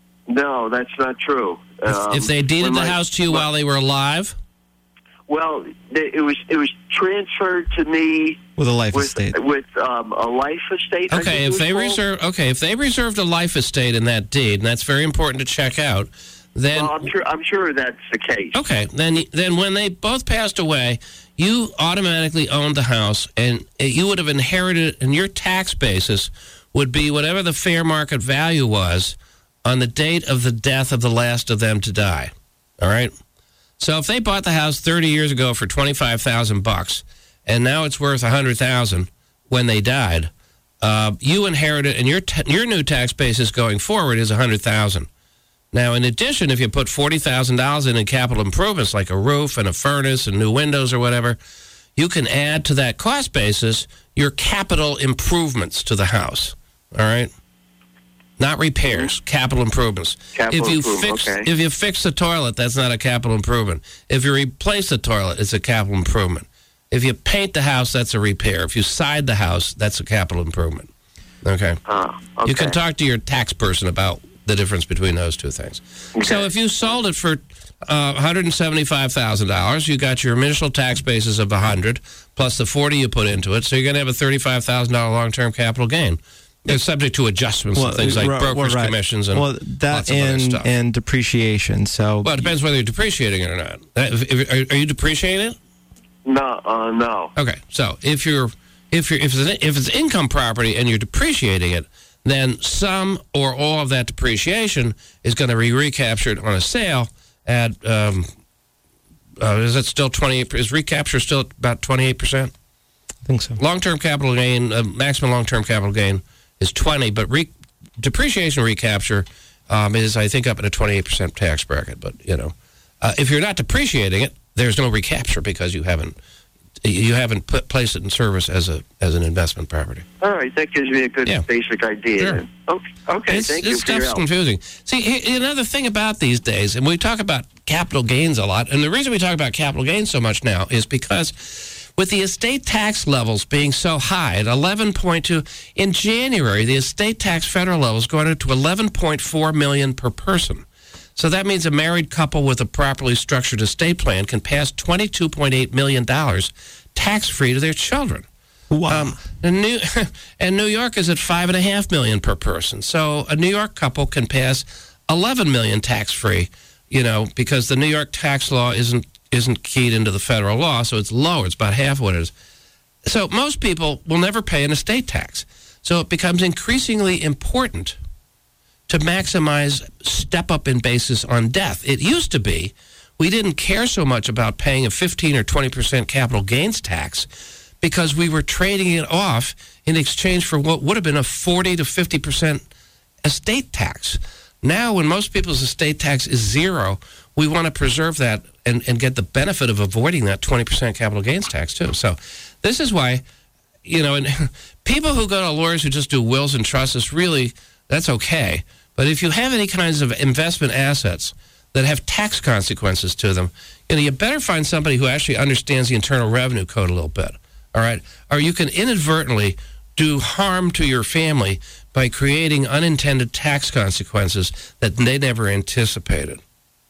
No, that's not true.
Um, if they deeded
my,
the house to you
my,
while they were alive?
Well, it was it was transferred to me
with a life
with,
estate.
With um, a life estate.
Okay, if they reserve okay, if they reserved a life estate in that deed, and that's very important to check out. Then,
well, I'm sure, I'm sure that's the case.
Okay, then then when they both passed away, you automatically owned the house, and you would have inherited, and your tax basis would be whatever the fair market value was on the date of the death of the last of them to die. All right? So if they bought the house thirty years ago for twenty-five thousand bucks, and now it's worth one hundred thousand when they died, uh, you inherited, and your t- your new tax basis going forward is one hundred thousand. Now, in addition, if you put forty thousand dollars in in capital improvements, like a roof and a furnace and new windows or whatever, you can add to that cost basis your capital improvements to the house. All right? Not repairs, capital improvements.
Capital
if you
improvement,
fix
okay.
if you fix the toilet, that's not a capital improvement. If you replace the toilet, it's a capital improvement. If you paint the house, that's a repair. If you side the house, that's a capital improvement. Okay?
Uh, okay.
You can talk to your tax person about the difference between those two things. Okay. So if you sold it for uh, one hundred seventy-five thousand dollars, you got your initial tax basis of one hundred plus the forty you put into it, so you're going to have a thirty-five thousand dollars long-term capital gain. It's subject to adjustments
well,
and things like
right,
broker's
right.
commissions and
well, that
lots of
and,
other stuff.
And depreciation. So,
well, it depends whether you're depreciating it or not. If, if, are, are you depreciating it?
No, uh, no.
Okay, so if you're if you're if it's an, if it's income property and you're depreciating it, then some or all of that depreciation is going to be recaptured on a sale at, um, uh, is it still twenty-eight, is recapture still about twenty-eight percent?
I think so.
Long-term capital gain, uh, maximum long-term capital gain is twenty, but re- depreciation recapture um, is, I think, up at a twenty-eight percent tax bracket. But, you know, uh, if you're not depreciating it, there's no recapture because you haven't You haven't put, placed it in service as a as an investment property.
All right, that gives me a good
yeah.
basic idea.
Sure.
Okay, okay
it's,
thank
this
you for your
stuff's
help.
confusing. See, another thing about these days, and we talk about capital gains a lot, and the reason we talk about capital gains so much now is because with the estate tax levels being so high at eleven point two, in January, the estate tax federal level is going up to eleven point four million dollars per person. So that means a married couple with a properly structured estate plan can pass twenty-two point eight million dollars tax-free to their children.
Wow.
Um, and, New, and New York is at five point five million dollars per person. So a New York couple can pass eleven million dollars tax-free, you know, because the New York tax law isn't isn't keyed into the federal law, so it's lower. It's about half what it is. So most people will never pay an estate tax. So it becomes increasingly important to maximize step-up in basis on death. It used to be we didn't care so much about paying a fifteen or twenty percent capital gains tax because we were trading it off in exchange for what would have been a forty to fifty percent estate tax. Now, when most people's estate tax is zero, we want to preserve that and, and get the benefit of avoiding that twenty percent capital gains tax, too. So this is why, you know, and people who go to lawyers who just do wills and trusts, is really, that's okay. But if you have any kinds of investment assets that have tax consequences to them, you know, you better find somebody who actually understands the Internal Revenue Code a little bit, all right? Or you can inadvertently do harm to your family by creating unintended tax consequences that they never anticipated.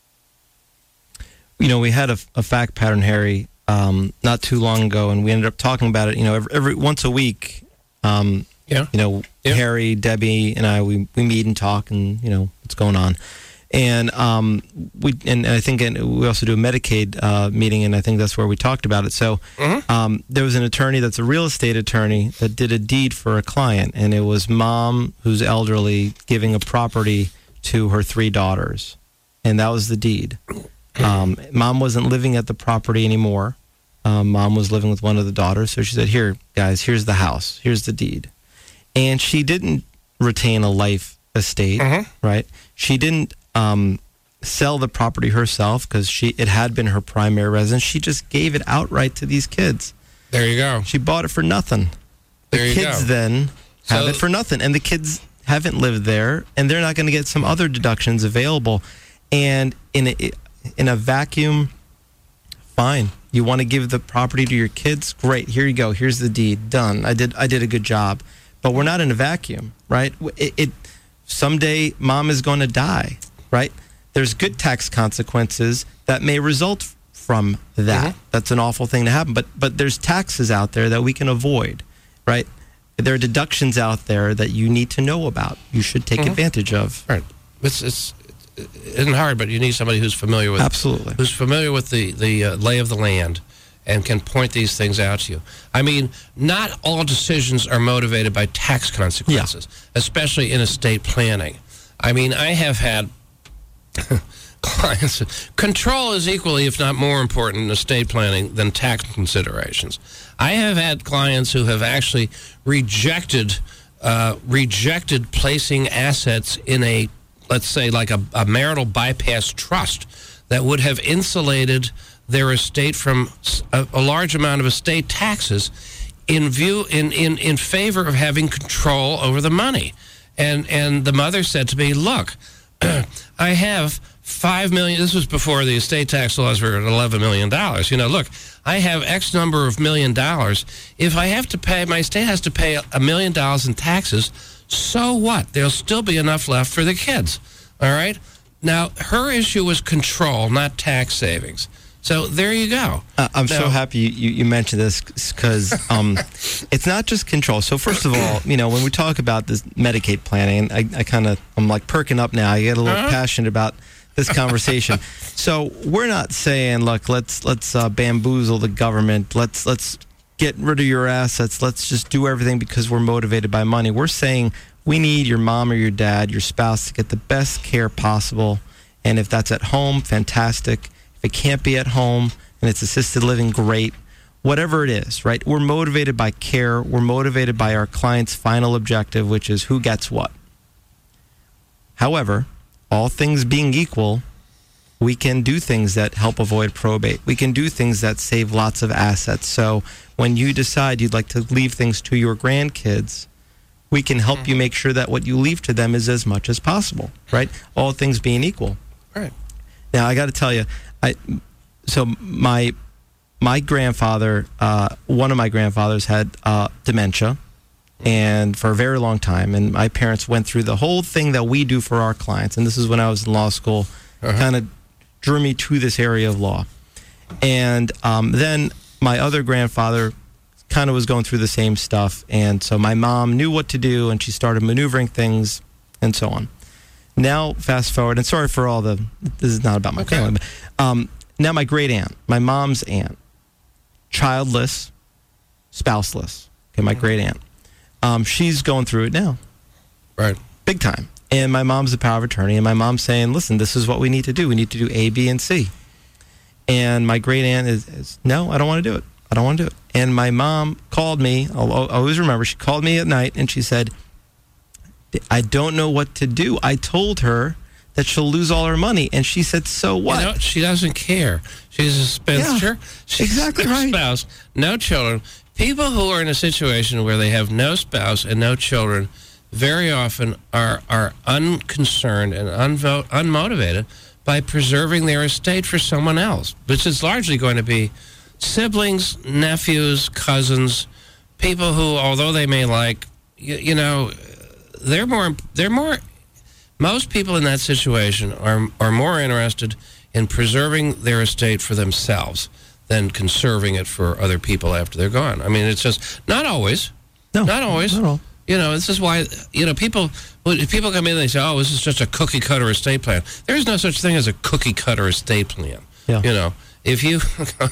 You know, we had a, a fact pattern, Harry, um, not too long ago, and we ended up talking about it, you know, every, every once a week. Um,
yeah.
You know, yeah. Harry, Debbie, and I, we, we meet and talk and, you know, what's going on. And um, we and I think we also do a Medicaid uh, meeting, and I think that's where we talked about it. So mm-hmm. um, there was an attorney that's a real estate attorney that did a deed for a client, and it was mom who's elderly giving a property to her three daughters, and that was the deed. Um, mom wasn't living at the property anymore. Um, mom was living with one of the daughters, so she said, "Here, guys, here's the house, here's the deed," and she didn't retain a life estate, mm-hmm. right? She didn't. Um, sell the property herself because she it had been her primary residence. She just gave it outright to these kids.
There you go.
She bought it for nothing. The
there you
kids
go.
then have
so,
it for nothing, and the kids haven't lived there, and they're not going to get some other deductions available. And in a, in a vacuum, fine. You want to give the property to your kids? Great. Here you go. Here's the deed. Done. I did. I did a good job. But we're not in a vacuum, right? It, it someday mom is going to die. Right? There's good tax consequences that may result from that. Mm-hmm. That's an awful thing to happen. But but there's taxes out there that we can avoid, right? There are deductions out there that you need to know about. You should take mm-hmm. advantage of.
Right. It's, it's, it isn't hard, but you need somebody who's familiar with
Absolutely.
Who's familiar with the, the uh, lay of the land and can point these things out to you. I mean, not all decisions are motivated by tax consequences, yeah. especially in estate planning. I mean, I have had clients. Control is equally, if not more important in estate planning than tax considerations. I have had clients who have actually rejected uh, rejected placing assets in a, let's say, like a, a marital bypass trust that would have insulated their estate from a, a large amount of estate taxes in view in, in, in favor of having control over the money. And and the mother said to me, look, I have five million dollars. This was before the estate tax laws were at eleven million dollars. You know, look, I have X number of million dollars. If I have to pay, my estate has to pay a million dollars in taxes, so what? There'll still be enough left for the kids. All right? Now, her issue was control, not tax savings. So there you go.
Uh, I'm
now,
so happy you, you, you mentioned this because um, it's not just control. So first of all, you know, when we talk about this Medicaid planning, I, I kind of, I'm like perking up now. I get a little uh-huh. passionate about this conversation. So we're not saying, look, let's let's uh, bamboozle the government. Let's let's get rid of your assets. Let's just do everything because we're motivated by money. We're saying we need your mom or your dad, your spouse, to get the best care possible. And if that's at home, fantastic. If it can't be at home and it's assisted living, great. Whatever it is, right? We're motivated by care. We're motivated by our client's final objective, which is who gets what. However, all things being equal, we can do things that help avoid probate. We can do things that save lots of assets. So when you decide you'd like to leave things to your grandkids, we can help you make sure that what you leave to them is as much as possible, right? All things being equal.
Right.
Now, I got to tell you, I so my my grandfather, uh, one of my grandfathers had uh, dementia, and for a very long time. And my parents went through the whole thing that we do for our clients. And this is when I was in law school, uh-huh. kind of drew me to this area of law. And um, then my other grandfather kind of was going through the same stuff. And so my mom knew what to do, and she started maneuvering things and so on. Now, fast forward, and sorry for all the, this is not about my okay. family, but um, now my great aunt, my mom's aunt, childless, spouseless, okay, my great aunt, um, she's going through it now.
Right.
Big time. And my mom's the power of attorney, and my mom's saying, listen, this is what we need to do. We need to do A, B, and C. And my great aunt is, is, no, I don't want to do it. I don't want to do it. And my mom called me. I'll, I'll always remember. She called me at night and she said, I don't know what to do. I told her that she'll lose all her money. And she said, so what?
You know, she doesn't care. She's a spinster.
Yeah,
She's
exactly
no
right.
spouse, no children. People who are in a situation where they have no spouse and no children very often are, are unconcerned and unvo- unmotivated by preserving their estate for someone else, which is largely going to be siblings, nephews, cousins, people who, although they may like, you, you know, they're more, they're more, most people in that situation are, are more interested in preserving their estate for themselves than conserving it for other people after they're gone. I mean, it's just, not always.
No,
not always.
Not all.
You know, this is why, you know, people, if people come in and they say, oh, this is just a cookie-cutter estate plan. There is no such thing as a cookie-cutter estate plan.
Yeah.
You know, if you,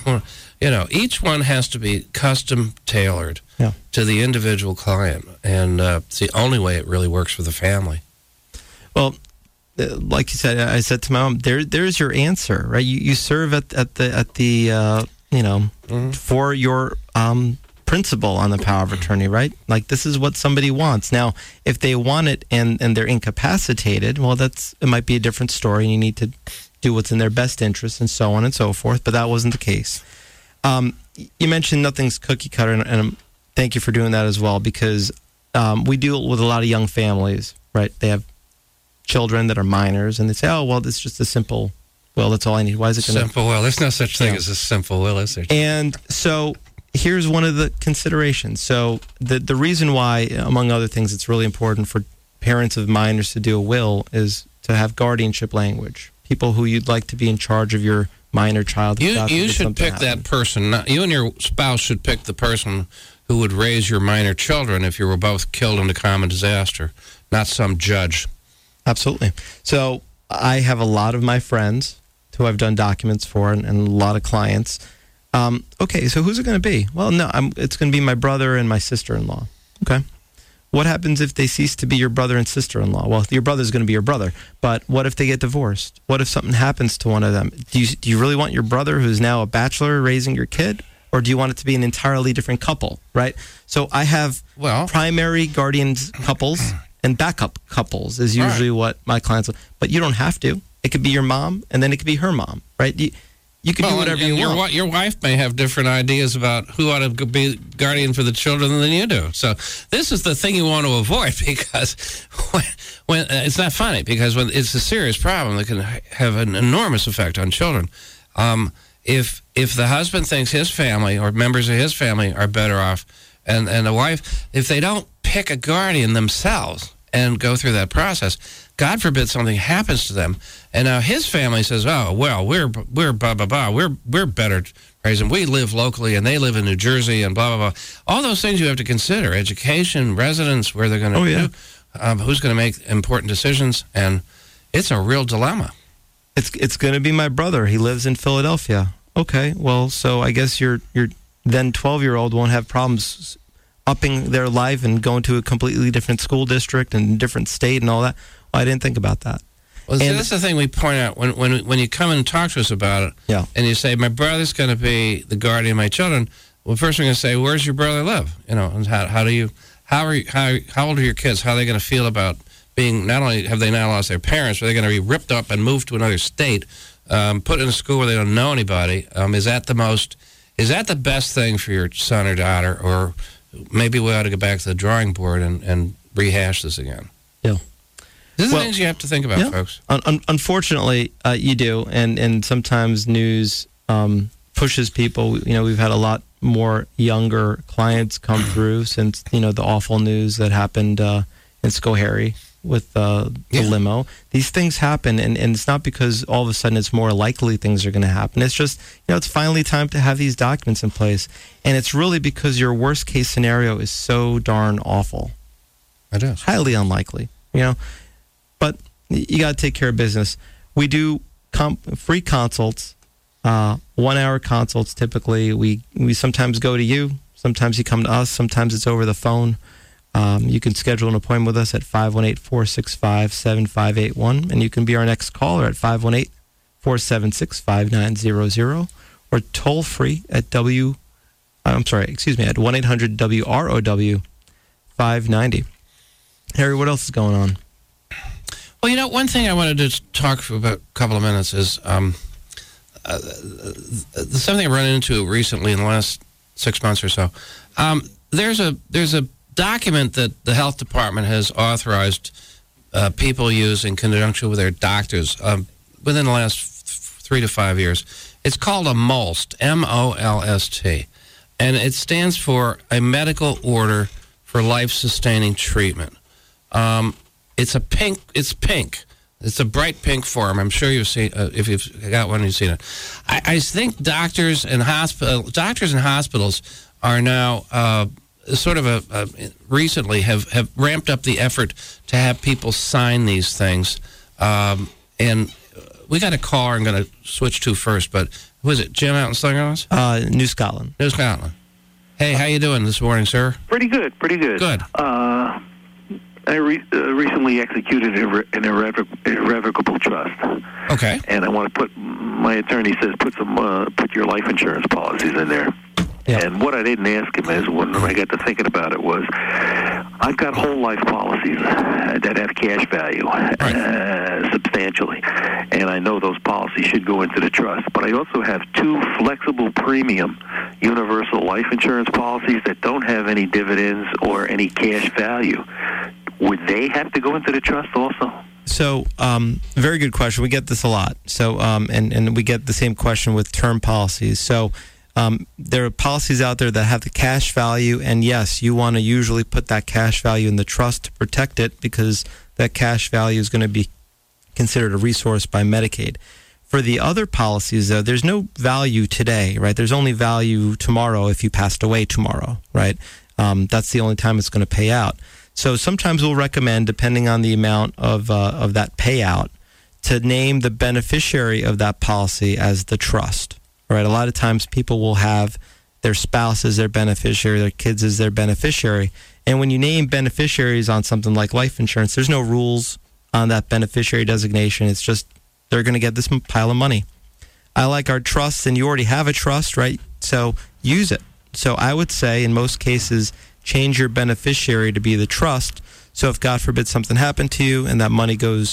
you know, each one has to be custom-tailored
yeah.
to the individual client. And uh, it's the only way it really works for the family.
Well, uh, like you said, I said to my mom, there, there's your answer, right? You, you serve at, at the, at the uh, you know, mm-hmm. for your um, principle on the power of attorney, right? Like, this is what somebody wants. Now, if they want it and, and they're incapacitated, well, that's, it might be a different story, and you need to do what's in their best interest and so on and so forth, but that wasn't the case. Um, you mentioned nothing's cookie cutter, and, and thank you for doing that as well, because um, we deal with a lot of young families, right? They have children that are minors, and they say, oh, well, it's just a simple will. That's all I need. Why is it going to...
Simple will. There's no such thing
Yeah.
as a simple will, is there?
And so here's one of the considerations. So the the reason why, among other things, it's really important for parents of minors to do a will is to have guardianship language. People who you'd like to be in charge of your minor child.
You,
God
you
forbid
should
something
pick
happened.
that person. Not, you and your spouse should pick the person who would raise your minor children if you were both killed in a common disaster, not some judge.
Absolutely. So I have a lot of my friends who I've done documents for, and, and a lot of clients. Um, okay, so who's it going to be? Well, no, I'm, it's going to be my brother and my sister-in-law. Okay. What happens if they cease to be your brother and sister-in-law? Well, your brother's going to be your brother, but what if they get divorced? What if something happens to one of them? Do you, do you really want your brother, who's now a bachelor, raising your kid? Or do you want it to be an entirely different couple, right? So I have
Well-
primary guardians couples and backup couples is usually
Right.
what my clients, but you don't have to. It could be your mom, and then it could be her mom, right? You, you can
Well,
do whatever
and
you
your,
want.
wi- Your wife may have different ideas about who ought to be guardian for the children than you do. So this is the thing you want to avoid, because when, when uh, it's not funny, because when it's a serious problem that can ha- have an enormous effect on children. Um, if if the husband thinks his family or members of his family are better off, and, and the wife, if they don't pick a guardian themselves and go through that process, God forbid something happens to them, and now his family says, "Oh, well, we're we're blah blah blah, we're we're better raising. We live locally, and they live in New Jersey, and blah blah blah." All those things you have to consider: education, residence, where they're going to
Oh, yeah.
do, um, who's going to make important decisions, and it's a real dilemma.
It's it's going to be my brother. He lives in Philadelphia. Okay, well, so I guess your your then twelve-year-old won't have problems upping their life and going to a completely different school district and different state and all that. Well, I didn't think about that.
Well, see,
And-
that's the thing we point out when when when you come and talk to us about it,
Yeah.
and you say, "My brother's going to be the guardian of my children." Well, first we're going to say, "Where's your brother live?" You know, and how how do you how are you, how how old are your kids? How are they going to feel about being, not only have they now lost their parents, but they're going to be ripped up and moved to another state, um, put in a school where they don't know anybody? Um, is that the most? Is that the best thing for your son or daughter? Or maybe we ought to go back to the drawing board and, and rehash this again.
Yeah.
These are
Well,
things you have to think about,
yeah.
folks.
Un- un- unfortunately, uh, you do, and and sometimes news um, pushes people. You know, we've had a lot more younger clients come through since, you know, the awful news that happened uh, in Schoharie with uh, the
Yeah.
limo. These things happen, and, and it's not because all of a sudden it's more likely things are going to happen. It's just, you know, it's finally time to have these documents in place, and it's really because your worst case scenario is so darn awful,
It is.
highly unlikely, you know. But you got to take care of business. We do comp- free consults, uh, one-hour consults typically. We we sometimes go to you. Sometimes you come to us. Sometimes it's over the phone. Um, you can schedule an appointment with us at five one eight, four six five, seven five eight one, and you can be our next caller at five one eight, four seven six, five nine zero zero, or toll free at W, I'm sorry, excuse me, at one eight hundred W R O W five ninety. Harry, what else is going on?
Well, you know, one thing I wanted to talk for about a couple of minutes is um, uh, something I run into recently in the last six months or so. Um, there's a there's a document that the health department has authorized uh, people use in conjunction with their doctors um, within the last f- three to five years. It's called a MOLST, M O L S T, and it stands for a medical order for life-sustaining treatment. Um, it's a pink. It's pink. It's a bright pink form. I'm sure you've seen. Uh, if you've got one, you've seen it. I, I think doctors and hospital doctors and hospitals are now uh, sort of a, a recently have, have ramped up the effort to have people sign these things. Um, and we got a caller I'm going to switch to first. But who is it? Jim out in Slingerlands?
Uh, New Scotland.
New Scotland. Hey, how you doing this morning, sir?
Pretty good, pretty good.
Good.
Uh, I re- uh, recently executed irre- an irrevoc- irrevocable trust.
Okay.
And I want to put, my attorney says, put some, uh, put your life insurance policies in there.
Yeah.
And what I didn't ask him is, when I got to thinking about it, was I've got whole life policies that have cash value uh, substantially, and I know those policies should go into the trust. But I also have two flexible premium universal life insurance policies that don't have any dividends or any cash value. Would they have to go into the trust also?
So, um, very good question. We get this a lot. So, um, and, and we get the same question with term policies. So, um, there are policies out there that have the cash value, and yes, you want to usually put that cash value in the trust to protect it because that cash value is going to be considered a resource by Medicaid. For the other policies, though, there's no value today, right? There's only value tomorrow if you passed away tomorrow, right? Um, that's the only time it's going to pay out. So sometimes we'll recommend, depending on the amount of uh, of that payout, to name the beneficiary of that policy as the trust. Right? A lot of times people will have their spouse as their beneficiary, their kids as their beneficiary. And when you name beneficiaries on something like life insurance, there's no rules on that beneficiary designation. It's just they're going to get this pile of money. I like our trusts, and you already have a trust, right? So use it. So I would say in most cases, change your beneficiary to be the trust. So if God forbid something happened to you and that money goes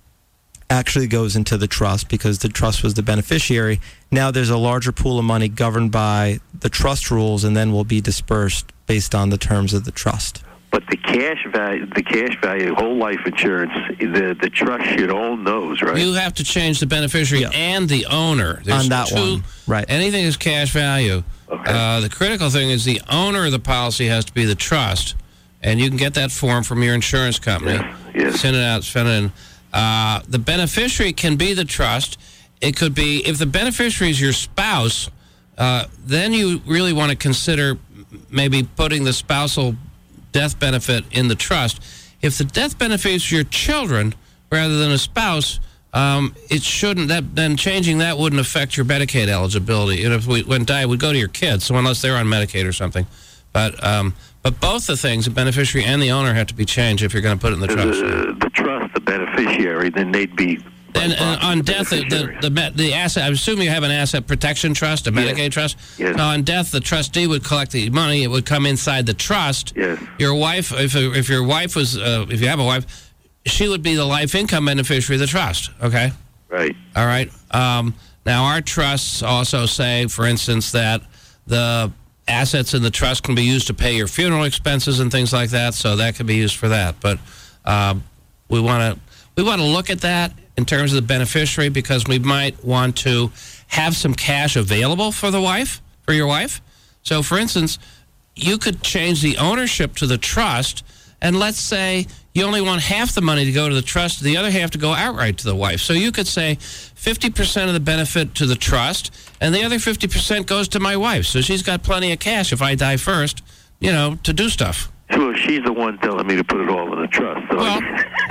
actually goes into the trust because the trust was the beneficiary, now there's a larger pool of money governed by the trust rules and then will be dispersed based on the terms of the trust.
But the cash value, the cash value, whole life insurance, the the trust should own those, right?
You have to change the beneficiary
Yeah.
and the owner. There's
On that
two,
one, right.
Anything is cash value.
Okay.
Uh, the critical thing is the owner of the policy has to be the trust, and you can get that form from your insurance company.
Yes, yes.
Send it out, send it in. Uh, the beneficiary can be the trust. It could be, if the beneficiary is your spouse, uh, then you really want to consider maybe putting the spousal death benefit in the trust. If the death benefit is your children rather than a spouse, um, it shouldn't. That then changing that wouldn't affect your Medicaid eligibility. And if we went die, it would go to your kids. So unless they're on Medicaid or something, but um, but both the things, the beneficiary and the owner, have to be changed if you're going to put it in the trust.
The, the trust, the beneficiary, then they'd be.
And, and on death, the the, the the asset. I assume you have an asset protection trust, a Medicaid
Yes.
trust.
Yes.
So on death, the trustee would collect the money. It would come inside the trust.
Yes.
Your wife, if if your wife was, uh, if you have a wife, she would be the life income beneficiary of the trust. Okay.
Right.
All right. Um, now our trusts also say, for instance, that the assets in the trust can be used to pay your funeral expenses and things like that. So that could be used for that. But um, we want to we want to look at that in terms of the beneficiary, because we might want to have some cash available for the wife, for your wife. So, for instance, you could change the ownership to the trust, and let's say you only want half the money to go to the trust, the other half to go outright to the wife. So you could say fifty percent of the benefit to the trust, and the other fifty percent goes to my wife. So she's got plenty of cash if I die first, you know, to do stuff.
So she's the one telling me to put it all in the trust. So
Well,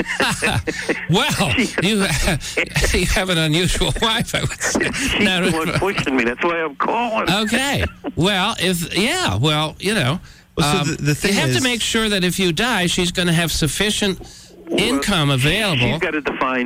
well, you, you have an unusual wife, I would say.
she's
No,
the one pushing me. That's why I'm calling.
Okay. Well, if yeah, well, you know,
Well, so
um,
the- the thing
you have
is-
to make sure that if you die, she's going to have sufficient income available.
She's got to define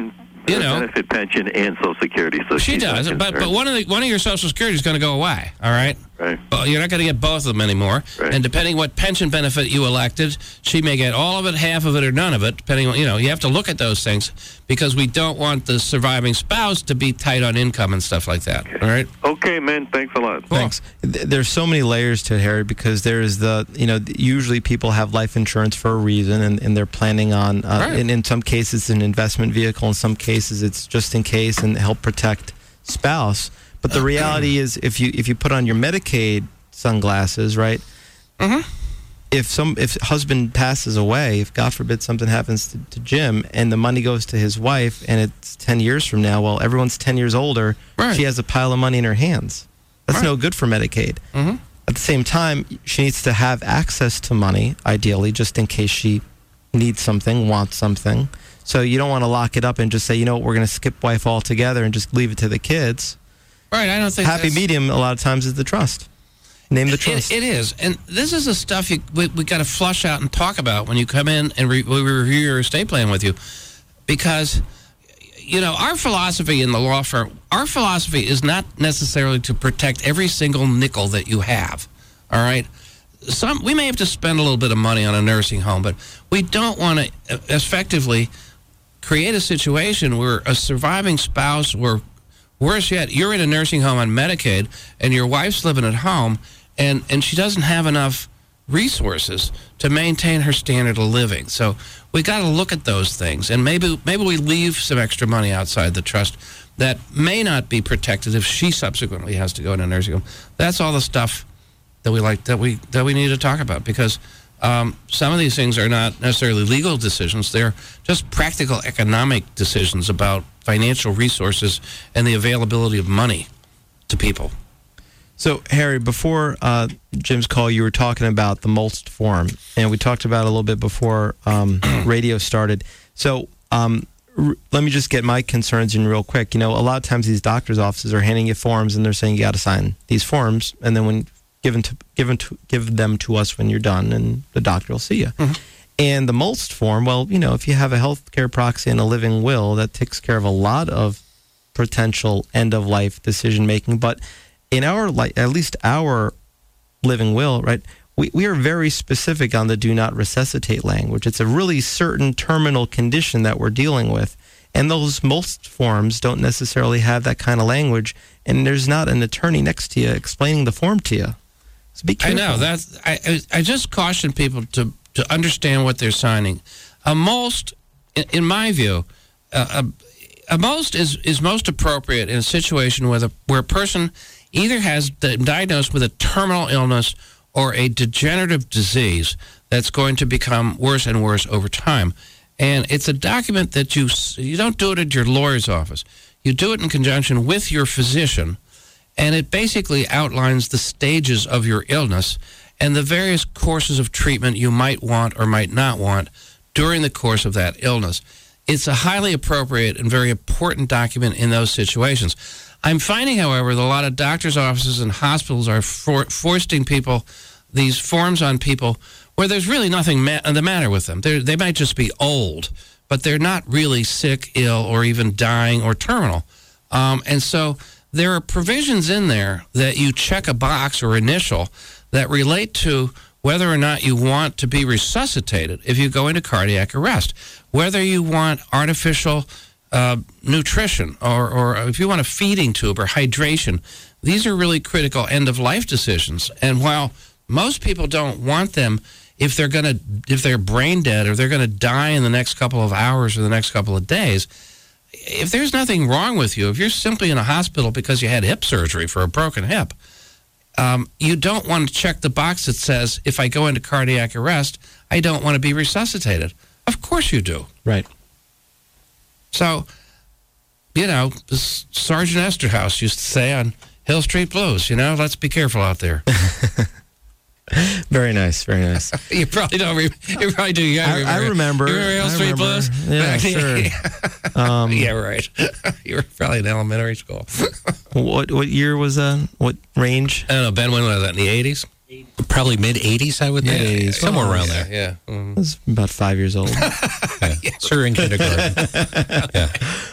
you know,
benefit pension and Social Security. So
she
she's not
does, but but
concerned.
one of the one of your Social Security is going to go away. All right.
Right.
Well, you're not going to get both of them anymore.
Right.
And depending what pension benefit you elected, she may get all of it, half of it, or none of it. Depending on, you know, you have to look at those things because we don't want the surviving spouse to be tight on income and stuff like that.
Okay.
All right.
Okay, man. Thanks a lot.
Thanks. Th- There's so many layers to it, Harry, because there's the, you know, usually people have life insurance for a reason, and, and they're planning on, uh,
Right.
in, in some cases, an investment vehicle. In some cases, it's just in case and help protect spouse. But the reality is, if you if you put on your Medicaid sunglasses, right?
Mm-hmm.
If some if husband passes away, if God forbid something happens to, to Jim, and the money goes to his wife, and it's ten years from now, well, everyone's ten years older.
Right.
She has a pile of money in her hands. That's
Right.
no good for Medicaid.
Mm-hmm.
At the same time, she needs to have access to money, ideally, just in case she needs something, wants something. So you don't want to lock it up and just say, you know what, we're going to skip wife altogether and just leave it to the kids.
Right. I don't think
Happy
that's-
medium a lot of times is the trust. Name the
It-
trust.
It, it is, and this is the stuff you, we we got to flush out and talk about when you come in and re, we review your estate plan with you, because you know our philosophy in the law firm, our philosophy is not necessarily to protect every single nickel that you have. All right, some we may have to spend a little bit of money on a nursing home, but we don't want to effectively create a situation where a surviving spouse, or worse yet, you're in a nursing home on Medicaid and your wife's living at home, and, and she doesn't have enough resources to maintain her standard of living. So we got to look at those things, and maybe maybe we leave some extra money outside the trust that may not be protected if she subsequently has to go in a nursing home. That's all the stuff that we like that we that we need to talk about, because um, some of these things are not necessarily legal decisions. They're just practical economic decisions about financial resources and the availability of money to people.
So, Harry, before uh, Jim's call, you were talking about the mulched form, and we talked about it a little bit before um, radio started. So, um, r- let me just get my concerns in real quick. You know, a lot of times these doctors' offices are handing you forms, and they're saying you got to sign these forms, and then when given to given to give them to us when you're done, and the doctor will see you. Mm-hmm. And the mulched form, well, you know, if you have a healthcare proxy and a living will, that takes care of a lot of potential end-of-life decision-making. But in our, like, at least our living will, right, we, we are very specific on the do not resuscitate language. It's a really certain terminal condition that we're dealing with. And those mulched forms don't necessarily have that kind of language, and there's not an attorney next to you explaining the form to you. So be careful.
I know. That's, I, I I just caution people to, to understand what they're signing. A mulched, in, in my view, uh, a, a mulched is, is most appropriate in a situation where, the, where a person either has been diagnosed with a terminal illness or a degenerative disease that's going to become worse and worse over time. And it's a document that you you don't do it at your lawyer's office. You do it in conjunction with your physician, and it basically outlines the stages of your illness and the various courses of treatment you might want or might not want during the course of that illness. It's a highly appropriate and very important document in those situations. I'm finding, however, that a lot of doctors' offices and hospitals are for, foisting people these forms on people where there's really nothing ma- the matter with them. They're, they might just be old, but they're not really sick, ill, or even dying or terminal. Um, and so there are provisions in there that you check a box or initial that relate to whether or not you want to be resuscitated if you go into cardiac arrest, whether you want artificial uh, nutrition, or, or if you want a feeding tube or hydration. These are really critical end-of-life decisions. And while most people don't want them if they're going to, if they're brain dead or they're going to die in the next couple of hours or the next couple of days, if there's nothing wrong with you, if you're simply in a hospital because you had hip surgery for a broken hip, um, you don't want to check the box that says, if I go into cardiac arrest, I don't want to be resuscitated. Of course you do.
Right.
So, you know, this Sergeant Esterhaus used to say on Hill Street Blues, you know, let's be careful out there.
Very nice, very nice.
You probably don't. Re- you probably do. You
I, I remember.
You remember Hill
I
Street
remember.
Blues?
Yeah, sure. Um,
yeah, right. You were probably in elementary school.
what what year was that? What range?
I don't know. Ben, when was that? In the eighties?
Probably mid eighties, I would think.
Yeah, yeah,
Somewhere
yeah.
around
Yeah,
there.
yeah. Mm.
I was about five years old.
Yeah. So you're in kindergarten. Yeah.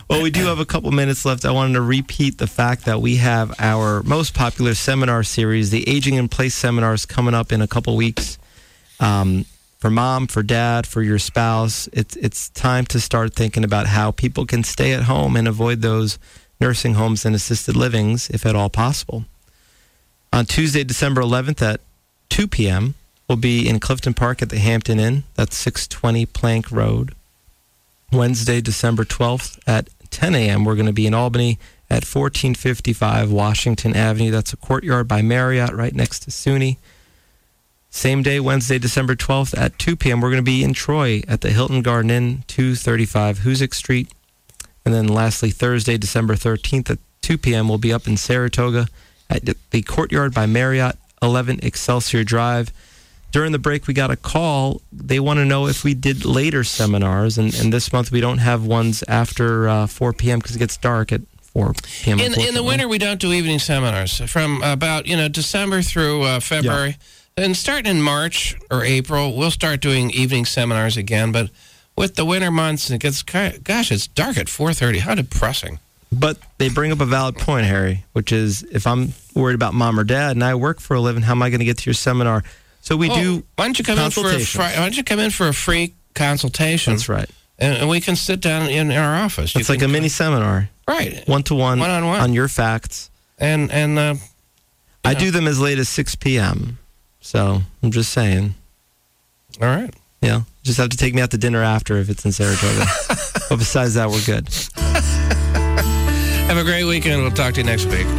Well, we do have a couple minutes left. I wanted to repeat the fact that we have our most popular seminar series, the Aging in Place seminars, coming up in a couple weeks. Um, for mom, for dad, for your spouse, it's it's time to start thinking about how people can stay at home and avoid those nursing homes and assisted livings, if at all possible. On Tuesday, December eleventh at two p.m., we'll be in Clifton Park at the Hampton Inn. That's six twenty Plank Road. Wednesday, December twelfth at ten a.m., we're going to be in Albany at fourteen fifty-five Washington Avenue. That's a Courtyard by Marriott right next to SUNY. Same day, Wednesday, December twelfth at two p.m., we're going to be in Troy at the Hilton Garden Inn, two thirty-five Hoosick Street. And then lastly, Thursday, December thirteenth at two p.m., we'll be up in Saratoga at the Courtyard by Marriott, eleven Excelsior Drive. During the break, we got a call. They want to know if we did later seminars, and, and this month we don't have ones after uh, four p.m. because it gets dark at four p.m.
In, in the winter, we don't do evening seminars from about you know December through uh, February. Yeah. And starting in March or April, we'll start doing evening seminars again. But with the winter months, it gets gosh, it's dark at four thirty. How depressing!
But they bring up a valid point, Harry, which is if I'm worried about mom or dad and I work for a living, how am I going to get to your seminar? So we
well,
do
why don't you come in for a fri- why don't you come in for a free consultation?
That's right.
And, and we can sit down in our office.
It's like a
come,
mini seminar.
Right.
One to one.
One on one.
On your facts.
And and uh,
I
know.
do them as late as six p.m. So I'm just saying.
All right.
Yeah. Just have to take me out to dinner after if it's in Saratoga. But besides that, we're good.
Have a great weekend. We'll talk to you next week.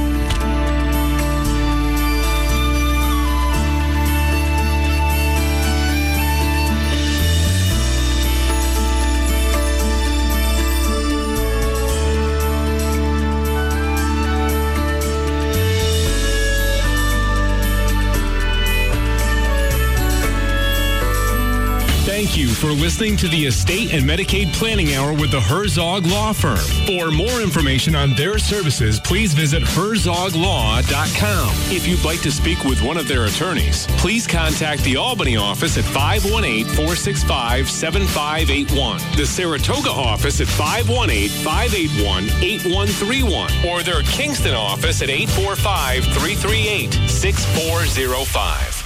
Thank you for listening to the Estate and Medicaid Planning Hour with the Herzog Law Firm. For more information on their services, please visit herzog law dot com. If you'd like to speak with one of their attorneys, please contact the Albany office at five one eight, four six five, seven five eight one, the Saratoga office at five one eight, five eight one, eight one three one, or their Kingston office at eight four five, three three eight, six four zero five.